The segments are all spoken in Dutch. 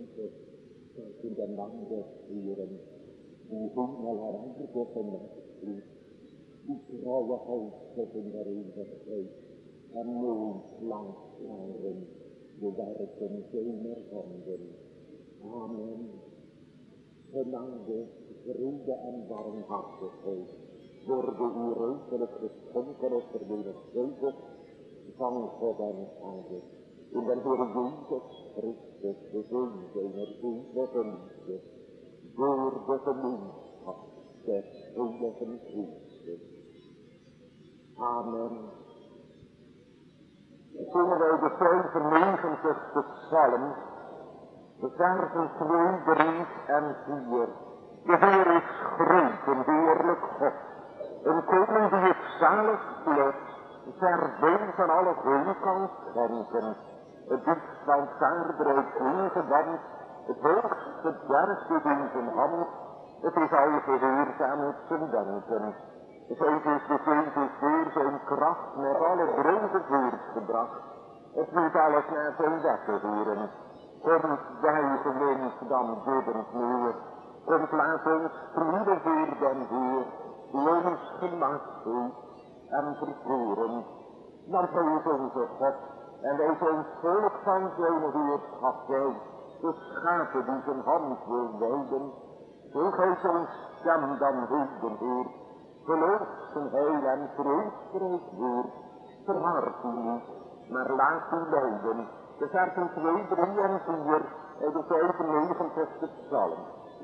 mensen in de landen vieren, die ongelukkig en wegvliegt, die trouwe hoofdzetten der eeuwigheid, en nooit langs jaren de werken zijner handen. Amen. Genade, vrede en barmhartigheid worden u rijkelijk geschonken op vermenigvuldigd van God en Vader. In den Heer Jezus Christus, de Zoon zijner eeuwige liefde, door de gemeenschap des Heiligen Geestes. Amen. Zingen wij de 95e psalm, de versen 2, 3 en 4. De Heer is groot, een heerlijk God, een koning die het zalig lot ver boven alle goede kan schenken. Het diepst van het aardrijk ingewand, het hoogste berg is in zijn hand, het is al gehoorzaam op zijn danken. Zij is de Jezus door zijn kracht met alle drogen voortgebracht, het moet alles naar zijn wetten horen. Komt wij gemens dan biddend neer, komt laat ons vrienden voor den Heer, die ons gemaakt heeft en verkoren. Dan is onze God, en wij zijn volk van zijn heerschap wij, de schapen die zijn hand wil wijden. Zo gij zijn stem dan heden hoort, geloof zijn heil en vreesrijk woord, verhard u niet, maar laat u leiden. De versen 2, 3 en 4 uit de 95e psalm.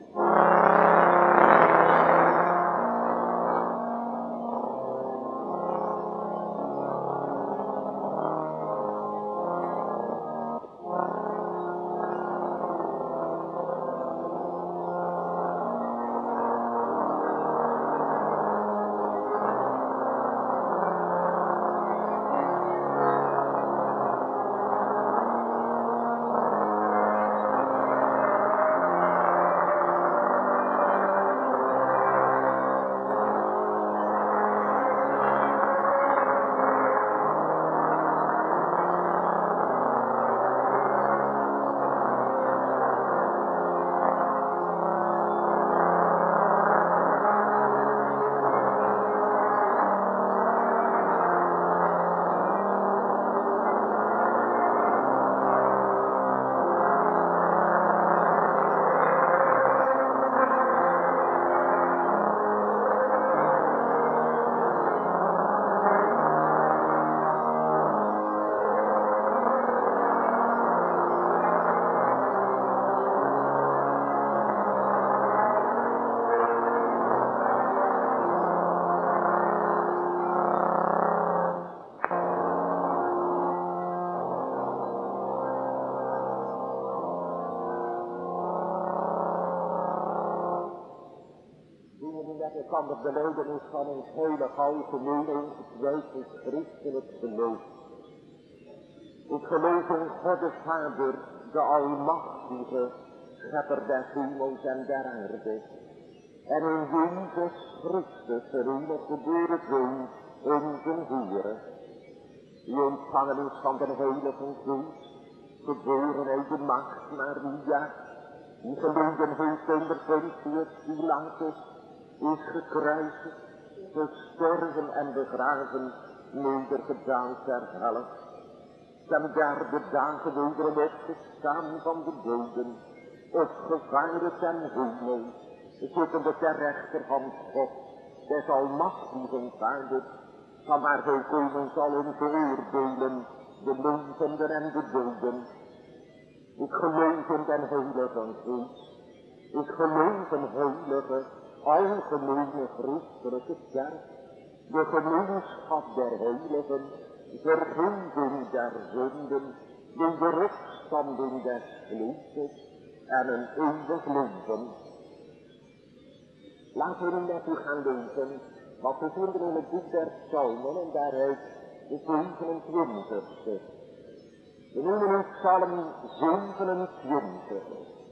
Van de belijdenis van ons heilig algemeen ongetwijfeld christelijk geloof. Ik geloof in God de Vader, de Almachtige, Schepper des hemels en der aarde, en in Jezus Christus, de enige geboren Zoon, onze Heere, die ontvangen is van de Heilige Geest, geboren uit de maagd Maria, die geleden heeft onder Pontius Pilatus, is gekruisigd, gestorven en begraven, nedergedaald ter helle. Ten derde dagen wederom opgestaan van de doden, opgevaren ten hemel, zittende ter rechterhand God, des almachtigen Vaders, van waar hij komen zal om te oordelen, de levenden en de doden. Ik geloof in den Heilige Geest, ik geloof in heilige, algemene christelijke kerk, de gemeenschap der heiligen, vergeving der zonden, de geruststanding des vleesjes en een eeuwig leven. Laten we nu met u gaan lezen wat we vinden in het boek der psalmen en daaruit de 27e. We noemen het psalm 27.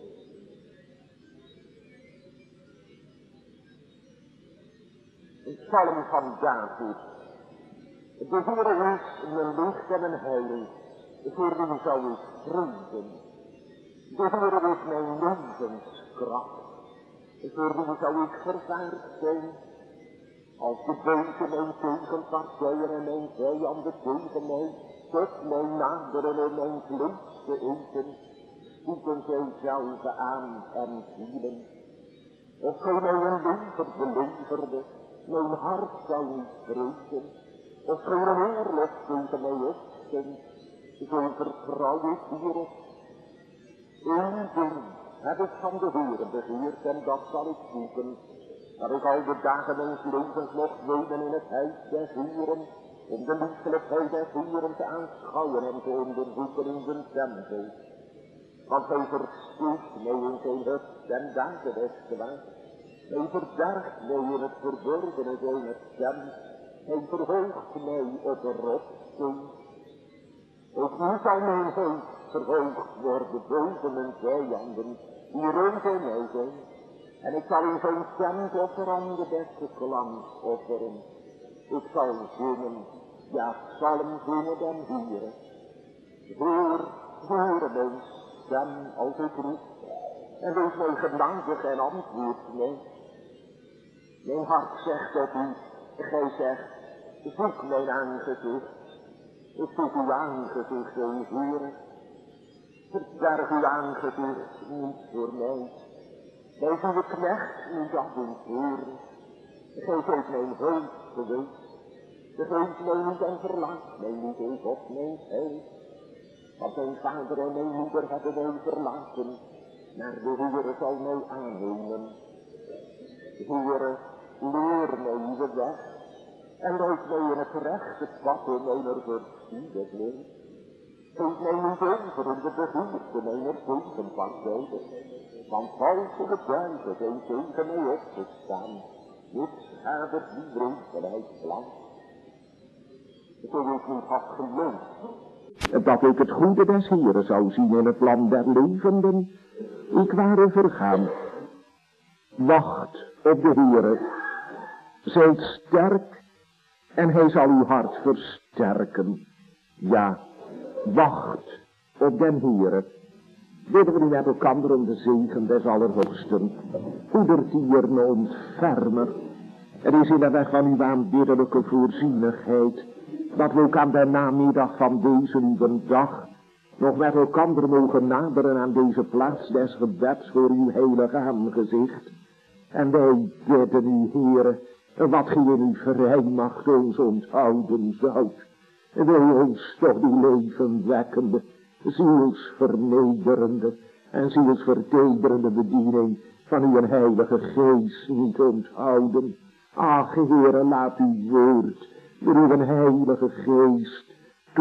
Een psalm van David. De Heer is mijn licht en mijn heil, voor wie zou ik vrezen? De Heer is mijn levenskracht. Voor wie zou ik vervaard zijn? Als de beuken mijn tegenpartijen en mijn vijanden tegen mij, tot mij naderen en mijn vlees te eten, zoeken zij zelf aan en vielen. Of gij mij een lever beleverde, mijn hart zou niet vrezen. Of gij een oorlog tegen mij opstond, zo vertrouw ik hierop. Eén ding heb ik van de Heer begeerd en dat zal ik zoeken, dat ik al de dagen mijns levens mocht wonen in het huis des Heeren, om de liefelijkheid des Heeren te aanschouwen en te onderzoeken in zijn tempel. Want hij versteekt mij in zijn hut en dagen des kwaad. Hij verbergt mij in het verborgene zijner stem. Hij verhoogt mij op de rotssteen. Ook nu zal mijn hoofd verhoogd worden boven mijn vijanden, die rondom mij zijn. En ik zal in zijn tempel aan de beste glans offeren. Ik zal zingen, ja, psalm zingen den Heere. Hoor mijn stem als ik roep, en wees mij genadig en antwoord mij. Mijn hart zegt tot u, gij zegt, zoek mijn aangezicht. Ik zoek uw aangezicht, o Heere. Verberg uw aangezicht niet voor mij. Wij zien de knecht niet af en voor. Gij zijt mijn hulp geweest. Vergeet mij niet en verlaat mij niet, o God, mijn heil. Want mijn vader en mijn moeder hebben mij verlaten, maar de Heere zal mij aannemen. Heere, leer mij uw weg, en leid mij in het rechte pad in mijner verstierde leer. Geef mij niet over in de begeerte mijner tegenpartijen, want valse getuigen zijn tegen mij opgestaan. Dit schadert die wreedheidsplan. Zo ik niet had geloofd dat ik het goede des Heeren zou zien in het land der levenden, ik ware vergaan. Wacht op de Heere, zijt sterk en hij zal uw hart versterken. Ja, wacht op den Heere. Willen we nu met elkander om de zegen des Allerhoogsten. Goedertieren ontfermer. Er is in de weg van uw aanbiddelijke voorzienigheid, dat we ook aan de namiddag van deze uw dag nog met elkander mogen naderen aan deze plaats des gebeds voor uw heilig aangezicht. En wij bidden u, Heere, wat gij in uw vrijmacht ons onthouden zoudt. Wil ons toch die levenwekkende, zielsvernederende en zielsvertederende bediening van uw heilige geest niet onthouden. Ach, Heere, laat uw woord door uw heilige geest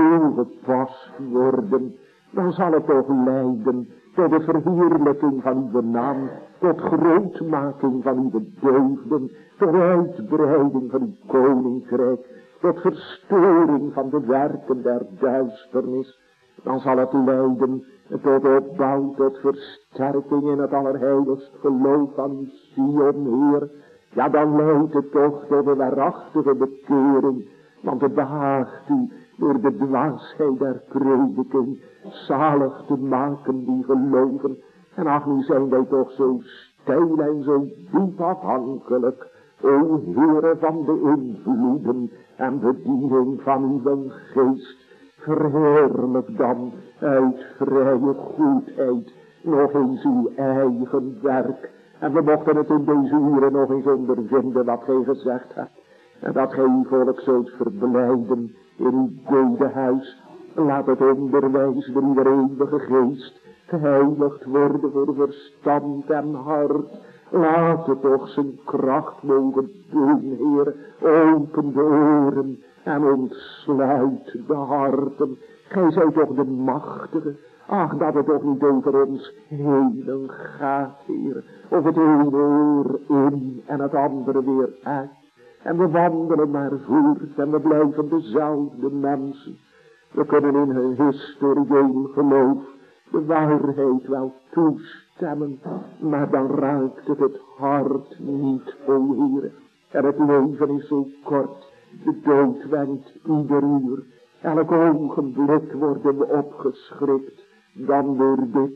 toegepast worden. Dan zal het toch leiden tot de verheerlijking van uw naam, tot grootmaking van uw deugden, tot uitbreiding van uw koninkrijk, tot verstoring van de werken der duisternis. Dan zal het leiden tot opbouw, tot versterking in het allerheiligst geloof van Sion, Heer. Ja, dan leidt het toch tot een waarachtige bekering, want het behaagt u door de dwaasheid der prediking zalig te maken die geloven. En ach, nu zijn wij toch zo steil en zo diep afhankelijk, o Heere, van de invloeden en bediening van uw geest. Verheerlijk dan uit vrije goedheid nog eens uw eigen werk. En we mochten het in deze uren nog eens ondervinden wat gij gezegd hebt. En dat gij uw volk zult verblijden in uw bedehuis. Laat het onderwijs door uw eeuwige geest geheiligd worden voor verstand en hart. Laat het toch zijn kracht mogen doen, Heer. Open de oren en ontsluit de harten. Gij zijt toch de machtige. Ach, dat het toch niet over ons heen gaat, Heer. Of het ene oor in en het andere weer uit. En we wandelen maar voort en we blijven dezelfde mensen. We kunnen in hun historieel geloof de waarheid wel toestemmen, maar dan raakt het hart niet, o Heer. En het leven is zo kort, de dood wenkt ieder uur. Elk ogenblik worden we opgeschrikt, dan door dit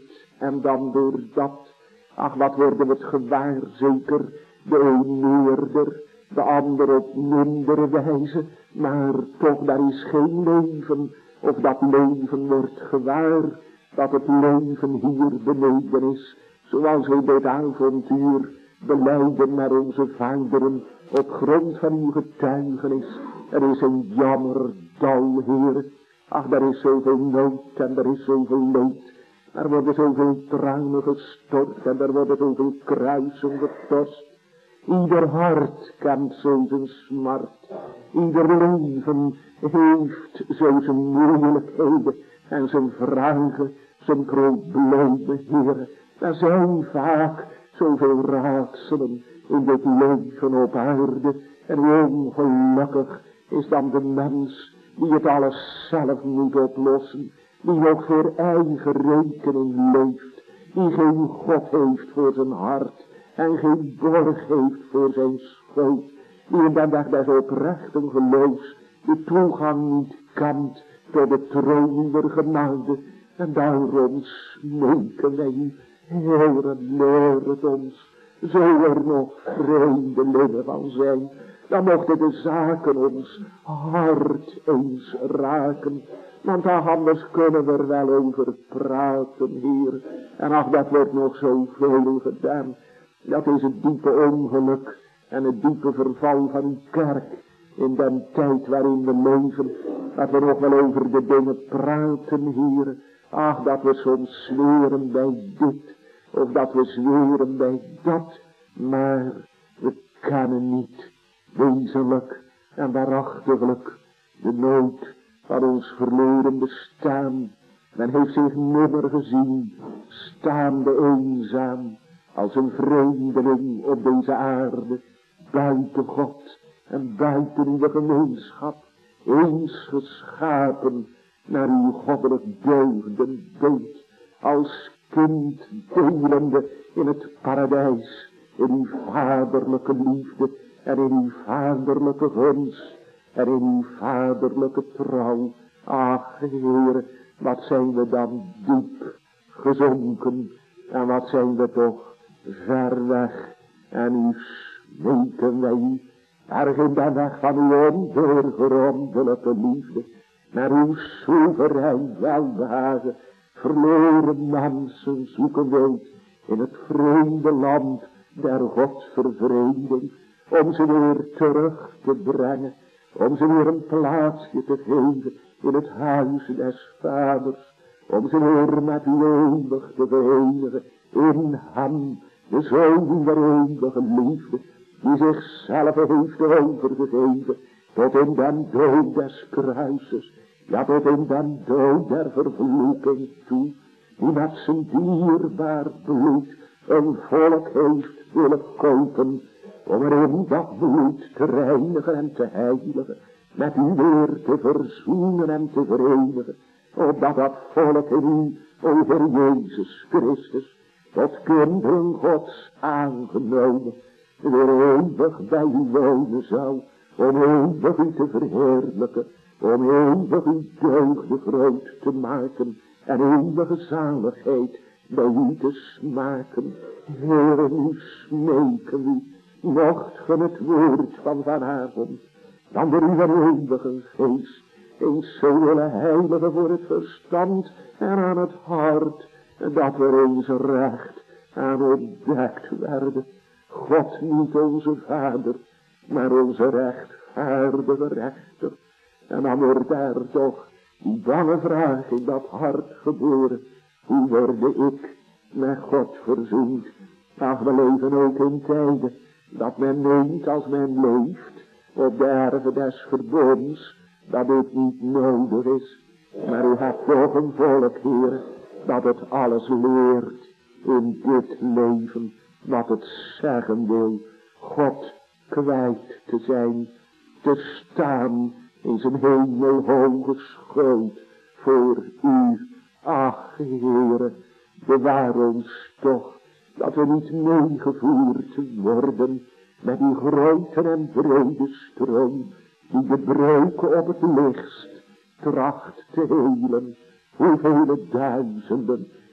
En dan door dat, ach wat worden we het gewaar, zeker de een meerder, de ander op mindere wijze, maar toch daar is geen leven, of dat leven wordt gewaar, dat het leven hier beneden is, zoals we dit avontuur belijden naar onze vaderen, op grond van uw getuigenis. Er is een jammerdal, Heer. Ach, er is zoveel nood en er is zoveel leed. Er worden zoveel tranen gestort en er worden zoveel kruisen getorst. Ieder hart kent zo zijn smart. Ieder leven heeft zo zijn moeilijkheden en zijn vragen, zijn problemen, Heer. Er zijn vaak zoveel raadselen in dit leven op aarde. En hoe ongelukkig is dan de mens die het alles zelf moet oplossen. Die ook voor eigen rekening leeft. Die geen God heeft voor zijn hart. En geen borg heeft voor zijn schoot. Die in den dag des oprechten geloofs de toegang niet kent tot de troon der genade. En daarom smeken wij u, Heere, leer het ons. Zo er nog vreemdelingen van zijn, dan mochten de zaken ons hart eens raken. Want anders kunnen we er wel over praten, Heer. En ach, dat wordt nog zoveel gedaan. Dat is het diepe ongeluk en het diepe verval van uw kerk in den tijd waarin we leven. Dat we nog wel over de dingen praten, Heer. Ach, dat we soms zweren bij dit, of dat we zweren bij dat. Maar we kennen niet wezenlijk en waarachtiglijk de nood van ons verloren bestaan. Men heeft zich nimmer gezien, staande eenzaam, als een vreemdeling op deze aarde, buiten God en buiten uw gemeenschap, eens geschapen naar uw goddelijk deugden beeld, als kind delende in het paradijs, in uw vaderlijke liefde en in uw vaderlijke gunst en in uw vaderlijke trouw. Ach, Heere, wat zijn we dan diep gezonken en wat zijn we toch ver weg. En u smeken wij u, erg in de weg van uw ondoorgrondelijke liefde, naar uw soeverein welbehagen, verloren mensen zoeken wilt in het vreemde land der godsvervreemding, om ze weer terug te brengen, om ze weer een plaatsje te geven in het huis des vaders, om ze weer met u eeuwig te verenigen in hem, de Zoon der eeuwige liefde, die zichzelf heeft overgegeven tot in den dood des kruises, ja tot in den dood der vervloeking toe, die met zijn dierbaar bloed een volk heeft willen kopen, om er in dat bloed te reinigen en te heiligen, met u weer te verzoenen en te verenigen, opdat dat volk in u, o Heer Jezus Christus, tot kinderen Gods aangenomen, weer eeuwig bij u wonen zou, om eeuwig u te verheerlijken, om eeuwig uw deugden groot te maken en eeuwige zaligheid bij u te smaken. Heere, nu smeken u, mocht ge het woord van vanavond, dan door uw eeuwige geest, eens zo willen heiligen voor het verstand en aan het hart, dat we eens recht aan ontdekt werden. God niet onze Vader, maar onze rechtvaardige rechter. En dan wordt daar toch die bange vraag in dat hart geboren. Hoe worde ik met God verzoend? Ach, we leven ook in tijden dat men meent als men leeft op de erven des verbonds, dat dit niet nodig is. Maar u hebt toch een volk, Heer, dat het alles leert in dit leven, wat het zeggen wil, God kwijt te zijn, te staan in zijn hemelhoge schoot voor u. Ach, Heere, bewaar ons toch, dat we niet meegevoerd worden met die grote en brede stroom, die de breuken op het lichtst tracht te helen. Hoeveel duizenden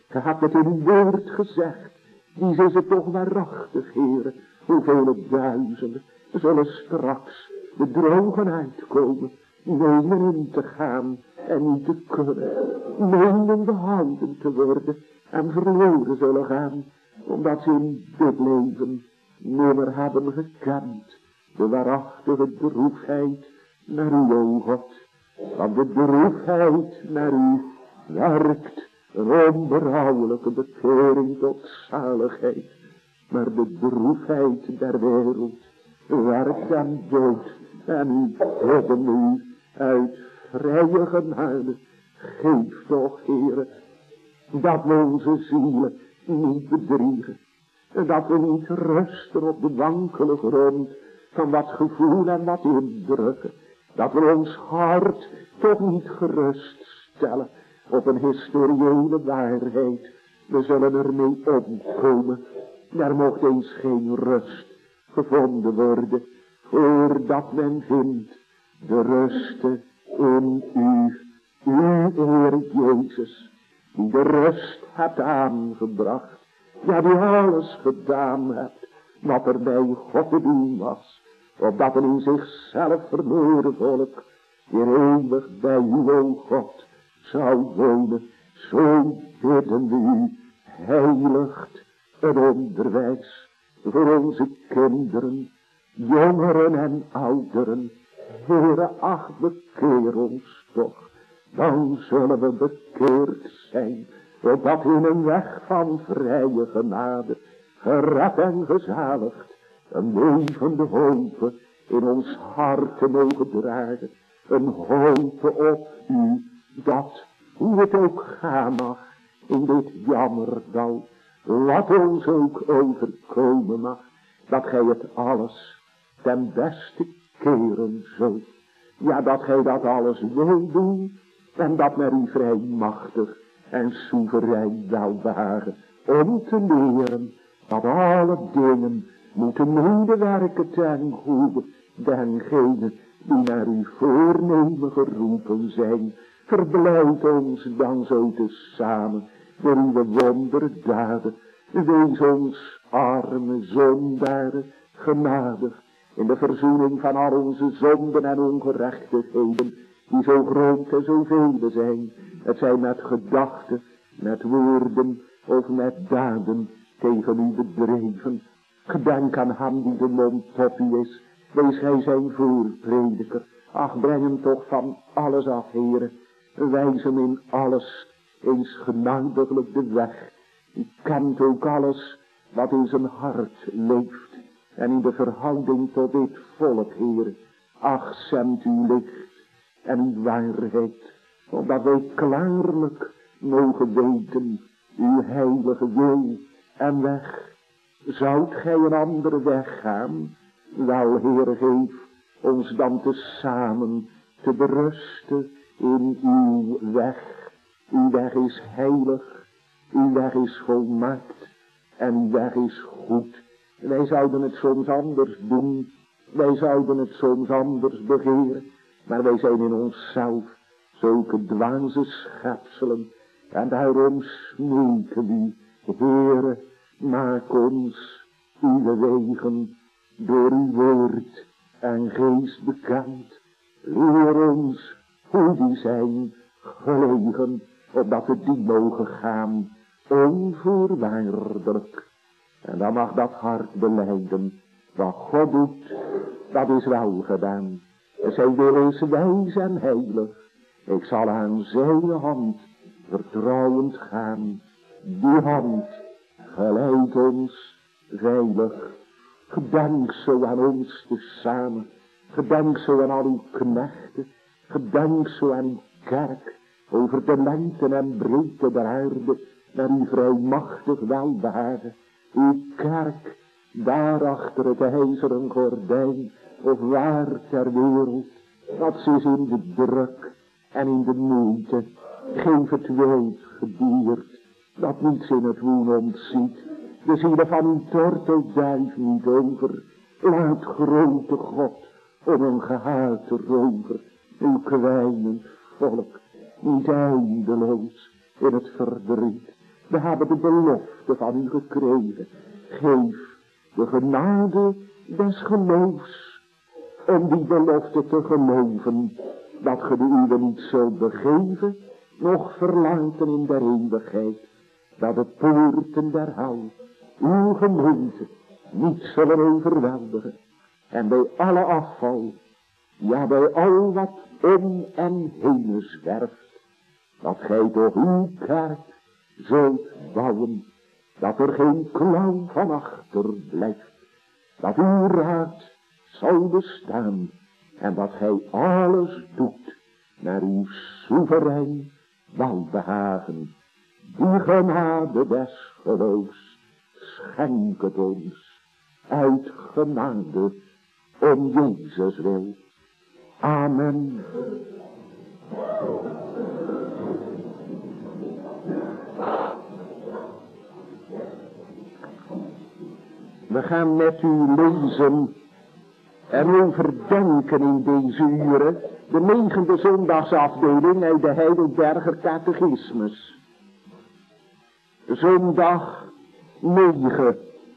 Ge hebt het in uw woord gezegd. Die is het toch waarachtig, Heere. Hoeveel duizenden zullen straks de drogen uitkomen. Menen in te gaan en niet te kunnen. Menen behouden te worden en verloren zullen gaan. Omdat ze in dit leven nimmer hebben gekend. De waarachtige droefheid naar u, o God. Want de droefheid naar u werkt een onberouwelijke bekering tot zaligheid. Maar de droefheid der wereld werkt aan dood. En u bidden u uit vrije genade. Geef toch, Heere, dat we onze zielen niet bedriegen. Dat we niet rusten op de wankele grond van wat gevoel en wat indrukken. Dat we ons hart toch niet geruststellen op een historiële waarheid. We zullen ermee omkomen. Er mocht eens geen rust gevonden worden, voordat men vindt de rusten in u, Heer Jezus, die de rust hebt aangebracht. Ja, die alles gedaan hebt wat er bij God te doen was, opdat een in zichzelf verloren volk weer eeuwig bij u, o God, zou wonen. Zo bidden we u, heiligt het onderwijs voor onze kinderen, jongeren en ouderen. Heere, ach, bekeer ons toch, dan zullen we bekeerd zijn, opdat in een weg van vrije genade, gered en gezaligd, een levende hoop in ons harten mogen dragen. Een hoop op u, dat, hoe het ook gaan mag, in dit jammerdal, wat ons ook overkomen mag, dat gij het alles ten beste keren zult. Ja, dat gij dat alles wil doen, en dat naar u vrij machtig en soeverein welbehagen, om te leren dat alle dingen moeten medewerken ten goede dengenen die naar uw voornemen geroepen zijn. Verblijd ons dan zo tezamen door uw wonderdaden. Wees ons arme zondaren genadig in de verzoening van al onze zonden en ongerechtigheden, die zo groot en zo vele zijn. Het zijn met gedachten, met woorden of met daden tegen u bedreven. Gedenk aan hem die de mond tot u is. Wees gij zijn voorprediker. Ach, breng hem toch van alles af, Heere. Wijs hem in alles eens genadiglijk de weg. U kent ook alles wat in zijn hart leeft. En in de verhouding tot dit volk, Heere. Ach, zendt uw licht en uw waarheid, opdat wij klaarlijk mogen weten uw heilige wil en weg. Zoudt gij een andere weg gaan? Wel, Heere, geef ons dan tezamen te berusten in uw weg. Uw weg is heilig, uw weg is volmaakt en uw weg is goed. Wij zouden het soms anders doen, wij zouden het soms anders begeren, maar wij zijn in onszelf zulke dwaze schepselen. En daarom smeken u, Heere, maak ons uw wegen door uw woord en geest bekend. Leer ons hoe die zijn gelegen, opdat we die mogen gaan, onvoorwaardelijk. En dan mag dat hart belijden, wat God doet, dat is wel gedaan. Zijn wil is wijs en heilig, ik zal aan zijn hand vertrouwend gaan. Die hand geleidt ons veilig. Gedenk zo aan ons tezamen, gedenk zo aan al uw knechten, gedenk zo aan uw kerk, over de lengte en breedte der aarde, naar uw vrijmachtig welbehagen. Uw kerk, daar achter het ijzeren gordijn, of waar ter wereld, dat ze is in de druk en in de moeite. Geef het wild gediert, dat niets in het woen ontziet. De zielen van uw tortelduif niet over. Laat grote God om een gehate rover, uw kwijnend volk, niet eindeloos in het verdriet. We hebben de belofte van u gekregen. Geef de genade des geloofs, om die belofte te geloven, dat ge de uwe niet zult begeven, nog verlaten in der eeuwigheid, dat de poorten der hel uw gemeente niet zullen overweldigen. En bij alle afval, ja bij al wat om en heen zwerft, dat gij toch uw kerk zult bouwen, dat er geen klauw van achter blijft, dat uw raad zal bestaan en dat gij alles doet naar uw soeverein welbehagen. Die genade des geloofs, schenk het ons uit genade om Jezus wil. Amen. We gaan met u lezen en overdenken in deze uren de 9e zondagsafdeling uit de Heidelberger Catechismus. Zondag 9.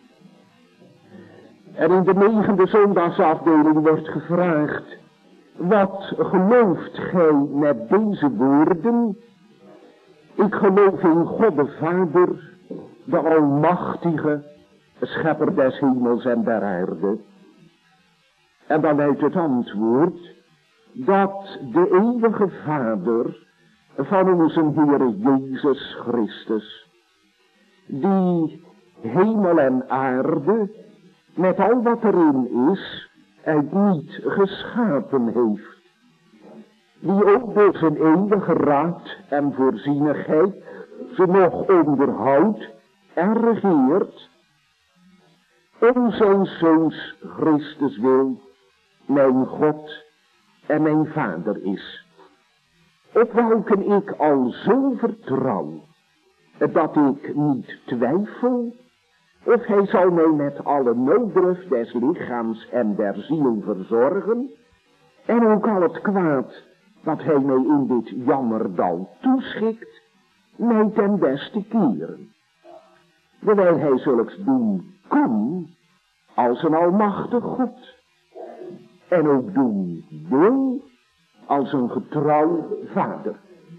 En in de 9e zondagsafdeling wordt gevraagd: wat gelooft gij met deze woorden? Ik geloof in God de Vader, de Almachtige, Schepper des hemels en der aarde. En dan uit het antwoord dat de eeuwige Vader van onze Heere Jezus Christus, die hemel en aarde met al wat erin is, uit niet geschapen heeft, die ook door zijn eeuwige raad en voorzienigheid ze nog onderhoudt en regeert, om zijn Zoons Christus wil, mijn God en mijn Vader is, op welke ik al zo vertrouw, dat ik niet twijfel of hij zal mij met alle nooddruf des lichaams en der ziel verzorgen, en ook al het kwaad dat hij mij in dit jammerdal toeschikt, mij ten beste keren. Terwijl hij zulks doen kan, als een almachtig God, en ook doen wil, als een getrouw Vader.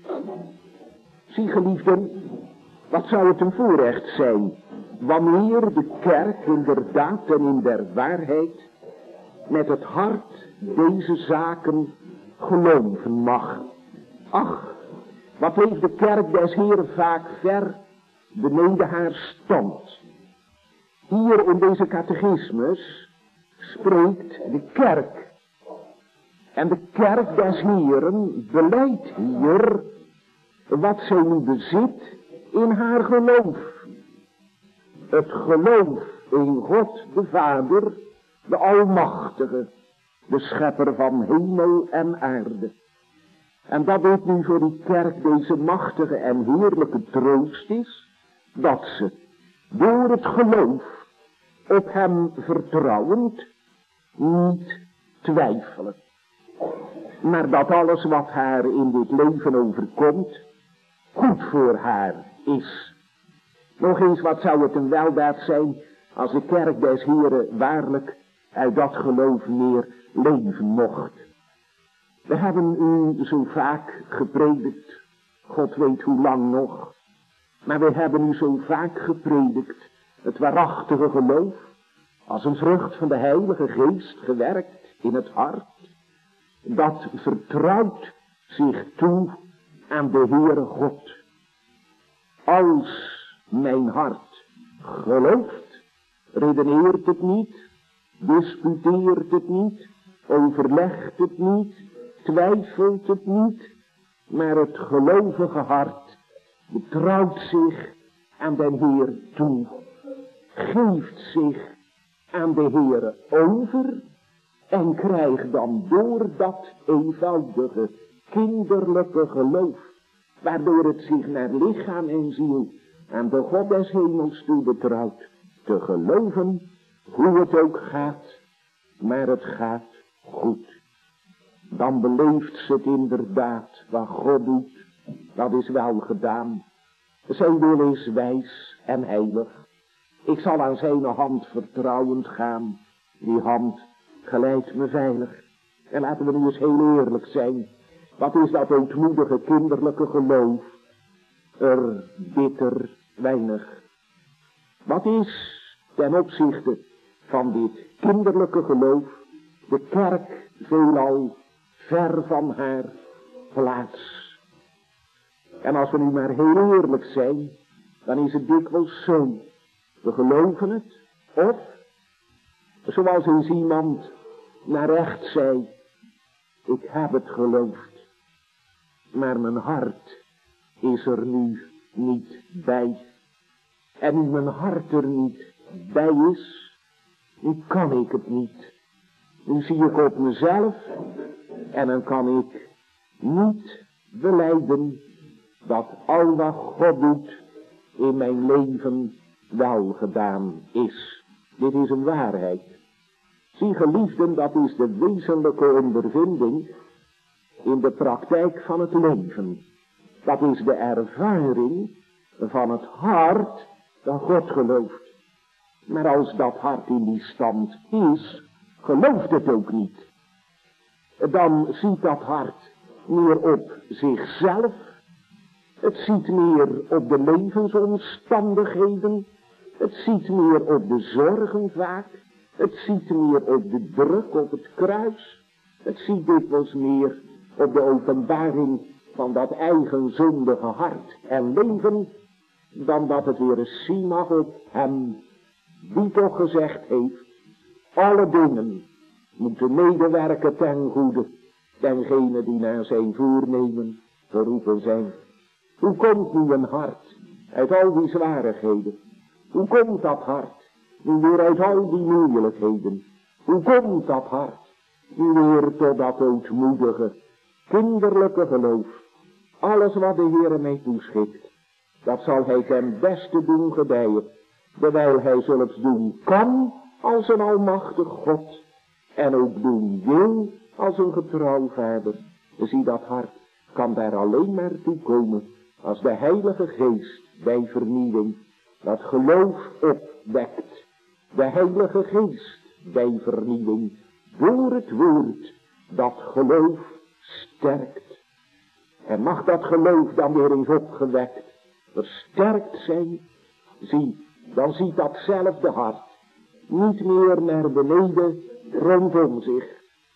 Zie geliefden, wat zou het een voorrecht zijn, wanneer de kerk inderdaad en in der waarheid met het hart deze zaken geloven mag. Ach, wat leeft de kerk des Heeren vaak ver beneden haar stand. Hier in deze catechismus spreekt de kerk. En de kerk des Heeren belijdt hier wat zij nu bezit in haar geloof. Het geloof in God de Vader, de Almachtige, de Schepper van hemel en aarde. En dat dit nu voor die kerk deze machtige en heerlijke troost is, dat ze door het geloof op hem vertrouwend niet twijfelen. Maar dat alles wat haar in dit leven overkomt, goed voor haar is. Nog eens, wat zou het een weldaad zijn als de kerk des Heeren waarlijk uit dat geloof meer leven mocht. We hebben u zo vaak gepredikt, God weet hoe lang nog, maar we hebben u zo vaak gepredikt, het waarachtige geloof, als een vrucht van de Heilige Geest gewerkt in het hart, dat vertrouwt zich toe aan de Heere God. Als mijn hart gelooft, redeneert het niet, disputeert het niet, overlegt het niet, twijfelt het niet, maar het gelovige hart betrouwt zich aan den Heer toe, geeft zich aan de Heere over en krijgt dan door dat eenvoudige, kinderlijke geloof, waardoor het zich naar lichaam en ziel aan de God des hemels toe betrouwt, te geloven hoe het ook gaat, maar het gaat goed. Dan beleeft ze het inderdaad, wat God doet, dat is wel gedaan. Zijn wil is wijs en heilig. Ik zal aan zijn hand vertrouwend gaan. Die hand geleidt me veilig. En laten we nu eens heel eerlijk zijn. Wat is dat ootmoedige kinderlijke geloof? Er bitter weinig. Wat is ten opzichte van dit kinderlijke geloof de kerk veelal ver van haar plaats? En als we nu maar heel eerlijk zijn, dan is het dikwijls zo. We geloven het, of, zoals eens iemand naar recht zei, ik heb het geloofd, maar mijn hart is er nu niet bij. En nu mijn hart er niet bij is, nu kan ik het niet. Nu zie ik op mezelf en dan kan ik niet belijden dat al wat God doet in mijn leven wel gedaan is. Dit is een waarheid. Zie geliefden, dat is de wezenlijke ondervinding in de praktijk van het leven. Dat is de ervaring van het hart dat God gelooft. Maar als dat hart in die stand is, gelooft het ook niet. Dan ziet dat hart meer op zichzelf. Het ziet meer op de levensomstandigheden. Het ziet meer op de zorgen vaak. Het ziet meer op de druk op het kruis. Het ziet dikwijls meer op de openbaring van dat eigen zondige hart en leven, dan dat het weer eens zien mag op hem, die toch gezegd heeft, alle dingen moeten medewerken ten goede, dengene die naar zijn voornemen geroepen zijn. Hoe komt nu een hart uit al die zwarigheden? Hoe komt dat hart nu weer uit al die moeilijkheden? Hoe komt dat hart nu weer tot dat ootmoedige, kinderlijke geloof? Alles wat de Heere mij toeschikt, dat zal hij ten beste doen gedijen, terwijl hij zulks doen kan als een almachtig God en ook doen wil als een getrouw vader. Zie, dat hart kan daar alleen maar toe komen als de Heilige Geest bij vernieuwing dat geloof opwekt. De Heilige Geest bij vernieuwing door het woord dat geloof sterkt. En mag dat geloof dan weer eens opgewekt, versterkt zijn, zie, dan ziet datzelfde hart niet meer naar beneden rondom zich.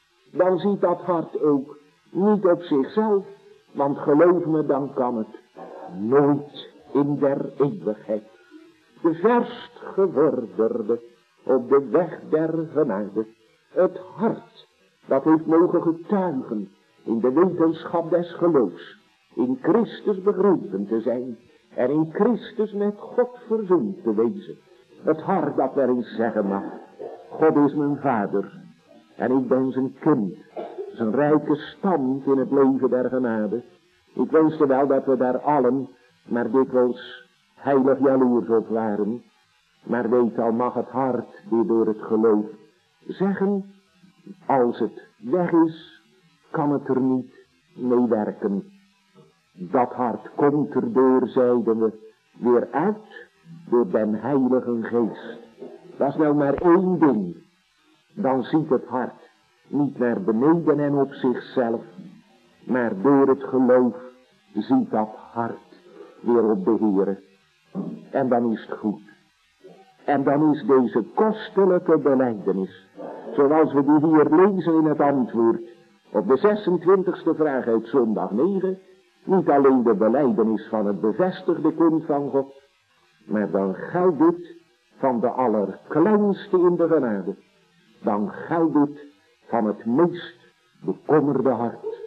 Dan ziet dat hart ook niet op zichzelf, want geloof me, dan kan het nooit in der eeuwigheid. De verst geworderde op de weg der genade, het hart dat heeft mogen getuigen in de wetenschap des geloofs, in Christus begrepen te zijn en in Christus met God verzoend te wezen. Het hart dat wel eens zeggen mag, God is mijn vader en ik ben zijn kind, zijn rijke stand in het leven der genade. Ik wenste wel dat we daar allen maar dikwijls heilig jaloers op waren, maar weet al mag het hart die door het geloof zeggen, als het weg is, kan het er niet mee werken. Dat hart komt er door, zeiden we, weer uit door den Heilige Geest. Dat is nou maar één ding. Dan ziet het hart niet naar beneden en op zichzelf, maar door het geloof ziet dat hart weer op de Heere. En dan is het goed. En dan is deze kostelijke belijdenis, zoals we die hier lezen in het antwoord op de 26e vraag uit zondag 9, niet alleen de belijdenis van het bevestigde kind van God, maar dan geldt dit van de allerkleinste in de genade. Dan geldt dit van het meest bekommerde hart.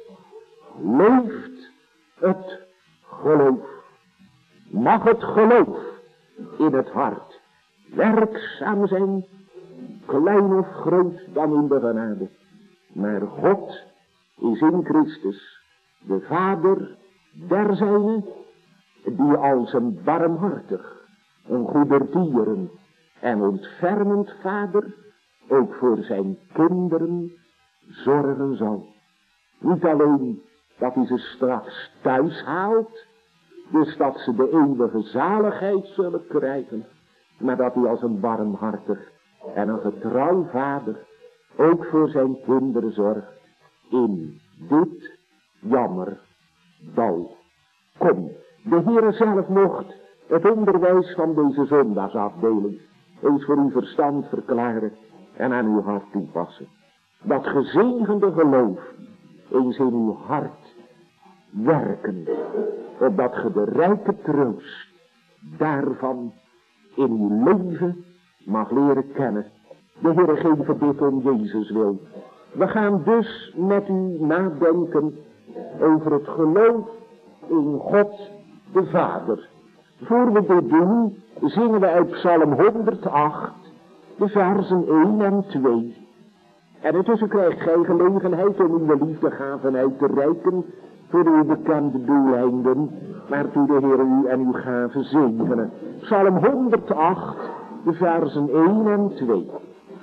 Leeft het geloof. Mag het geloof in het hart werkzaam zijn, klein of groot dan in de genade. Maar God is in Christus, de Vader der zijnen, die als een barmhartig, een goedertieren en ontfermend Vader ook voor zijn kinderen zorgen zal. Niet alleen dat hij ze straks thuis haalt, dus dat ze de eeuwige zaligheid zullen krijgen, maar dat hij als een barmhartig en een getrouw vader ook voor zijn kinderen zorgt in dit jammerdal. Kom, de Heere zelf mocht het onderwijs van deze zondagsafdeling eens voor uw verstand verklaren en aan uw hart toepassen. Dat gezegende geloof eens in uw hart werken, opdat ge de rijke troost daarvan in uw leven mag leren kennen. De Heere geven dit om Jezus wil. We gaan dus met u nadenken over het geloof in God de Vader. Voor we dit doen, zingen we uit Psalm 108, de versen 1 en 2. En intussen krijgt gij gelegenheid om uw liefdegaven uit te reiken voor uw bekende doeleinden, waartoe de Heer u en uw gaven zegenen. Psalm 108, de versen 1 en 2.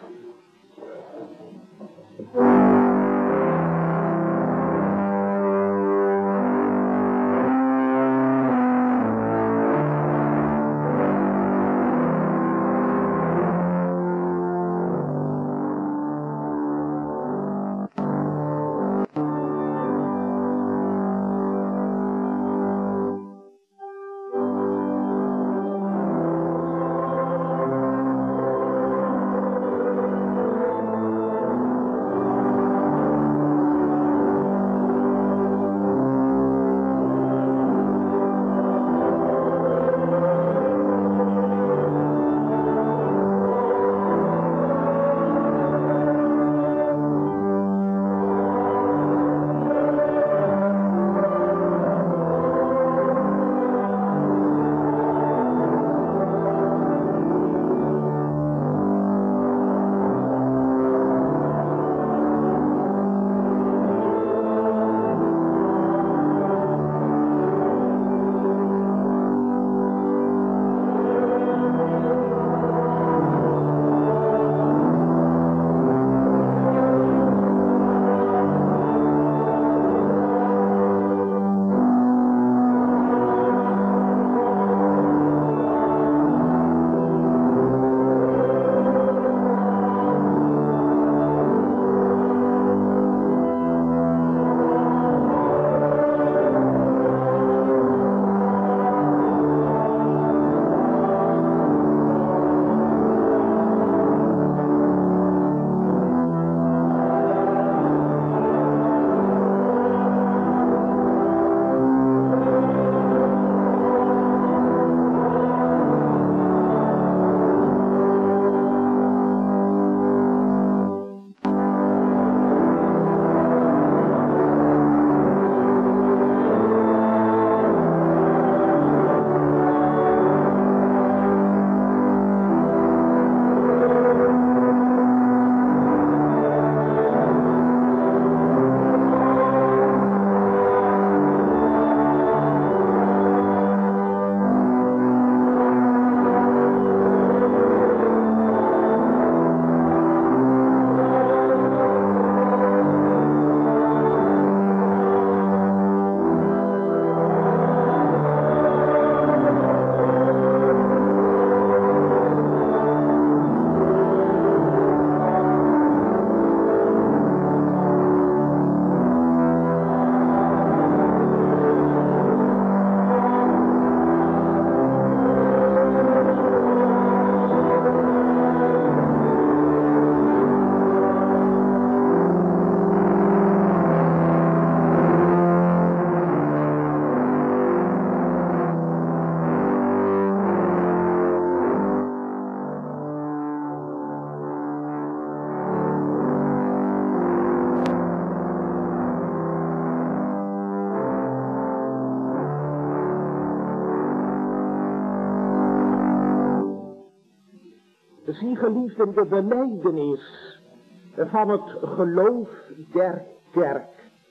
Zie geliefden de belijdenis van het geloof der kerk.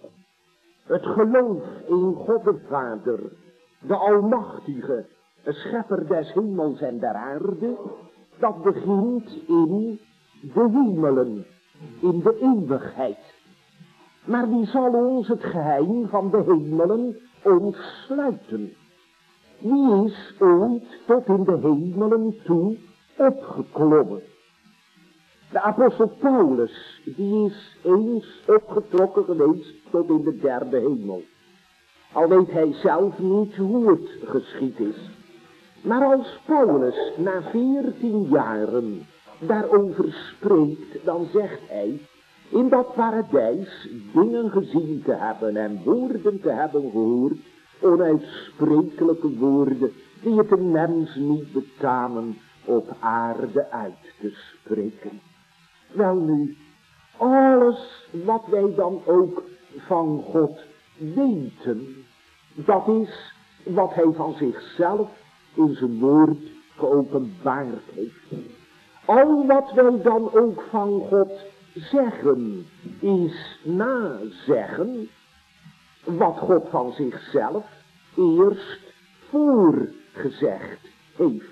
Het geloof in God de Vader, de Almachtige, schepper des hemels en der aarde, dat begint in de hemelen, in de eeuwigheid. Maar wie zal ons het geheim van de hemelen ontsluiten? wie is ooit tot in de hemelen toe opgeklommen? De apostel Paulus, die is eens opgetrokken geweest tot in de derde hemel. Al weet hij zelf niet hoe het geschied is. Maar als Paulus na 14 jaren daarover spreekt, dan zegt hij in dat paradijs dingen gezien te hebben en woorden te hebben gehoord, onuitsprekelijke woorden die het een mens niet betamen op aarde uit te spreken. Welnu, alles wat wij dan ook van God weten, dat is wat hij van zichzelf in zijn woord geopenbaard heeft. Al wat wij dan ook van God zeggen, is nazeggen wat God van zichzelf eerst voorgezegd heeft.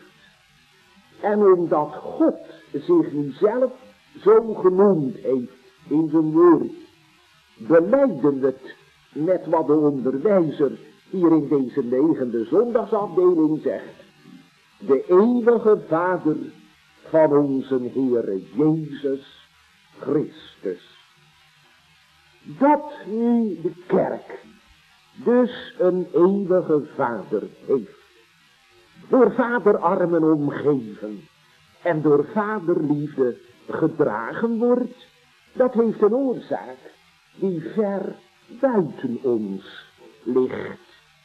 En omdat God zich nu zelf zo genoemd heeft in zijn woord, belijden we het met wat de onderwijzer hier in deze 9e zondagsafdeling zegt. De eeuwige Vader van onze Heere Jezus Christus. Dat nu de kerk dus een eeuwige Vader heeft, door vaderarmen omgeven en door vaderliefde gedragen wordt, dat heeft een oorzaak die ver buiten ons ligt.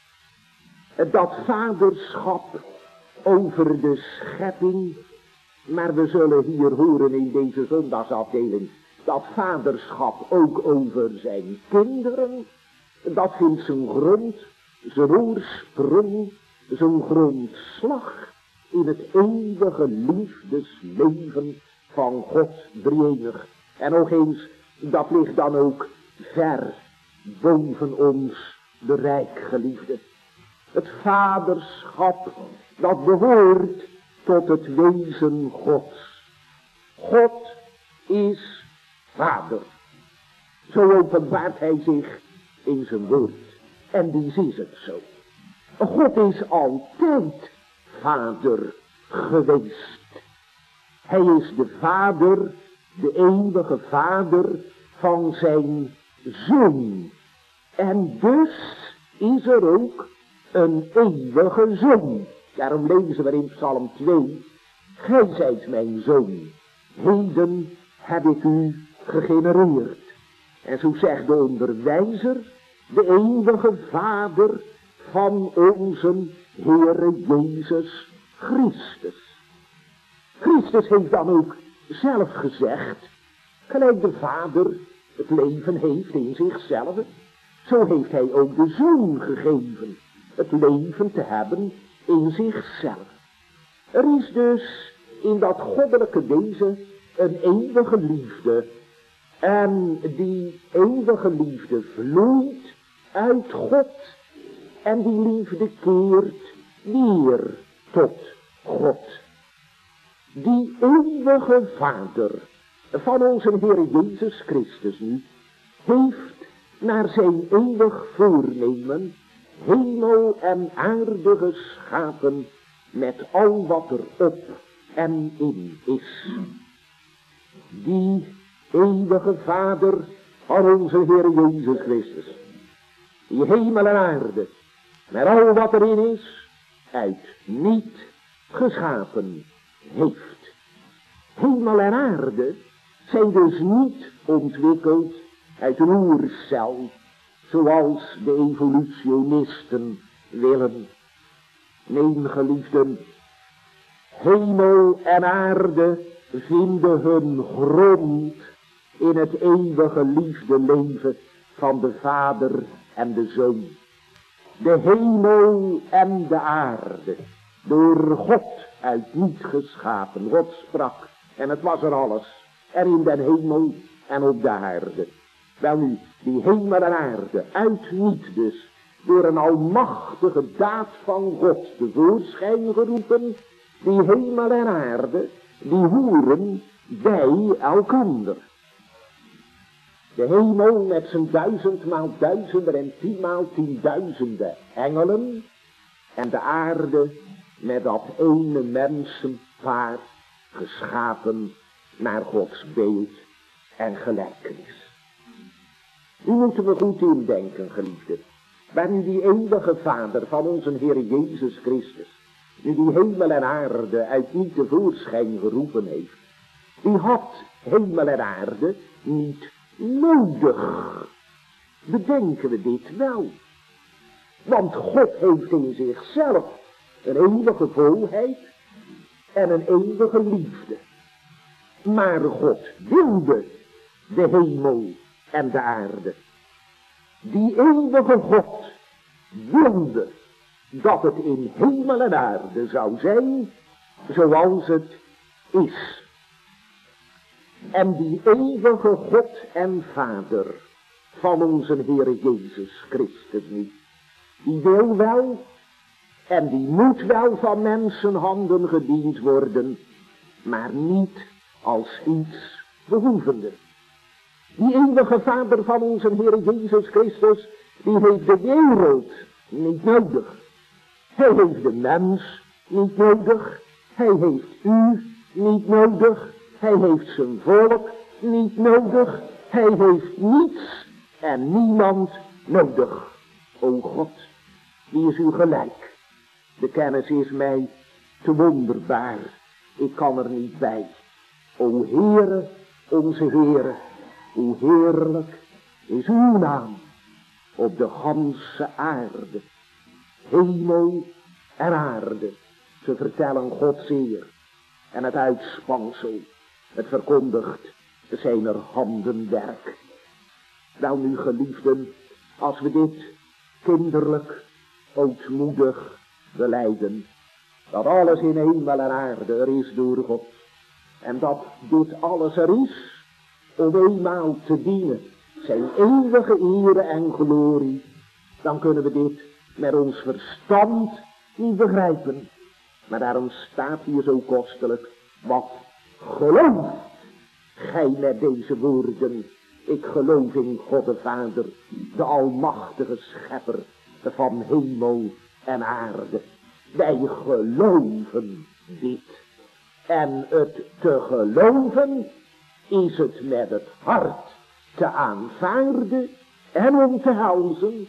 Dat vaderschap over de schepping, maar we zullen hier horen in deze zondagsafdeling, dat vaderschap ook over zijn kinderen, dat vindt zijn grond, zijn oorsprong, zijn grondslag in het eeuwige liefdesleven van God drieënig. En nog eens, dat ligt dan ook ver boven ons bereik, geliefde. Het vaderschap, dat behoort tot het wezen Gods. God is Vader. Zo openbaart hij zich in zijn woord. En die is het zo. God is altijd Vader geweest. Hij is de Vader, de eeuwige Vader van zijn Zoon. En dus is er ook een eeuwige Zoon. Daarom lezen we in Psalm 2. Gij zijt mijn Zoon. Heden heb ik u gegenereerd. En zo zegt de onderwijzer, de eeuwige Vader van onze Heere Jezus Christus. Christus heeft dan ook zelf gezegd, gelijk de Vader het leven heeft in zichzelf, zo heeft hij ook de Zoon gegeven, het leven te hebben in zichzelf. Er is dus in dat goddelijke wezen een eeuwige liefde. En die eeuwige liefde vloeit uit God. En die liefde keert weer tot God. Die eeuwige Vader van onze Heer Jezus Christus nu heeft naar zijn eeuwig voornemen hemel en aarde geschapen met al wat er op en in is. Die eeuwige Vader van onze Heer Jezus Christus, die hemel en aarde met al wat erin is, uit niet geschapen heeft. Hemel en aarde zijn dus niet ontwikkeld uit een oercel, zoals de evolutionisten willen. Nee, geliefden, hemel en aarde vinden hun grond in het eeuwige liefdeleven van de Vader en de Zoon. De hemel en de aarde, door God uit niet geschapen. God sprak en het was er alles, er in den hemel en op de aarde. Welnu, die hemel en aarde, uit niet dus, door een almachtige daad van God tevoorschijn geroepen, die hemel en aarde, die horen bij elkander. De hemel met zijn 1000 maal duizenden en 10 maal 10.000 engelen en de aarde met dat ene mensenpaar geschapen naar Gods beeld en gelijkenis. Nu moeten we goed indenken, geliefden, waar nu die eeuwige Vader van onze Heer Jezus Christus, nu die hemel en aarde uit niet tevoorschijn geroepen heeft, die had hemel en aarde niet nodig. Bedenken we dit wel. Want God heeft in zichzelf een eeuwige volheid en een eeuwige liefde. Maar God wilde de hemel en de aarde. Die eeuwige God wilde dat het in hemel en aarde zou zijn zoals het is. En die eeuwige God en Vader van onze Heer Jezus Christus nu, die wil wel en die moet wel van mensenhanden gediend worden, maar niet als iets behoevende. Die eeuwige Vader van onze Heer Jezus Christus, die heeft de wereld niet nodig. Hij heeft de mens niet nodig. Hij heeft u niet nodig. Hij heeft zijn volk niet nodig. Hij heeft niets en niemand nodig. O God, wie is u gelijk? De kennis is mij te wonderbaar. Ik kan er niet bij. O Heere, onze Heere, hoe heerlijk is uw naam op de ganse aarde. Hemel en aarde, ze vertellen Gods eer. En het uitspansel, het verkondigt zijn er handenwerk. Wel nu, geliefden, als we dit kinderlijk, ootmoedig belijden, dat alles in hemel en aarde er is door God, en dat dit alles er is om eenmaal te dienen zijn eeuwige ere en glorie, dan kunnen we dit met ons verstand niet begrijpen. Maar daarom staat hier zo kostelijk: wat gelooft gij met deze woorden? Ik geloof in God de Vader, de almachtige schepper van hemel en aarde. Wij geloven dit. En het te geloven is het met het hart te aanvaarden en om te helzen.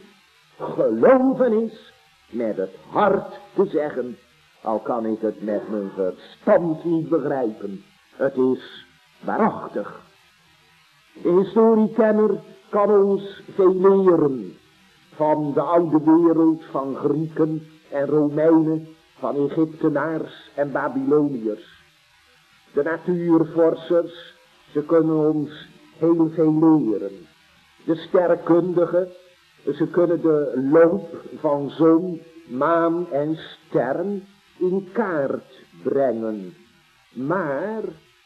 Geloven is met het hart te zeggen, al kan ik het met mijn verstand niet begrijpen. Het is waarachtig. De historiekenner kan ons veel leren van de oude wereld, van Grieken en Romeinen, van Egyptenaars en Babyloniërs. De natuurvorschers, ze kunnen ons heel veel leren. De sterrenkundigen, ze kunnen de loop van zon, maan en sterren in kaart brengen. Maar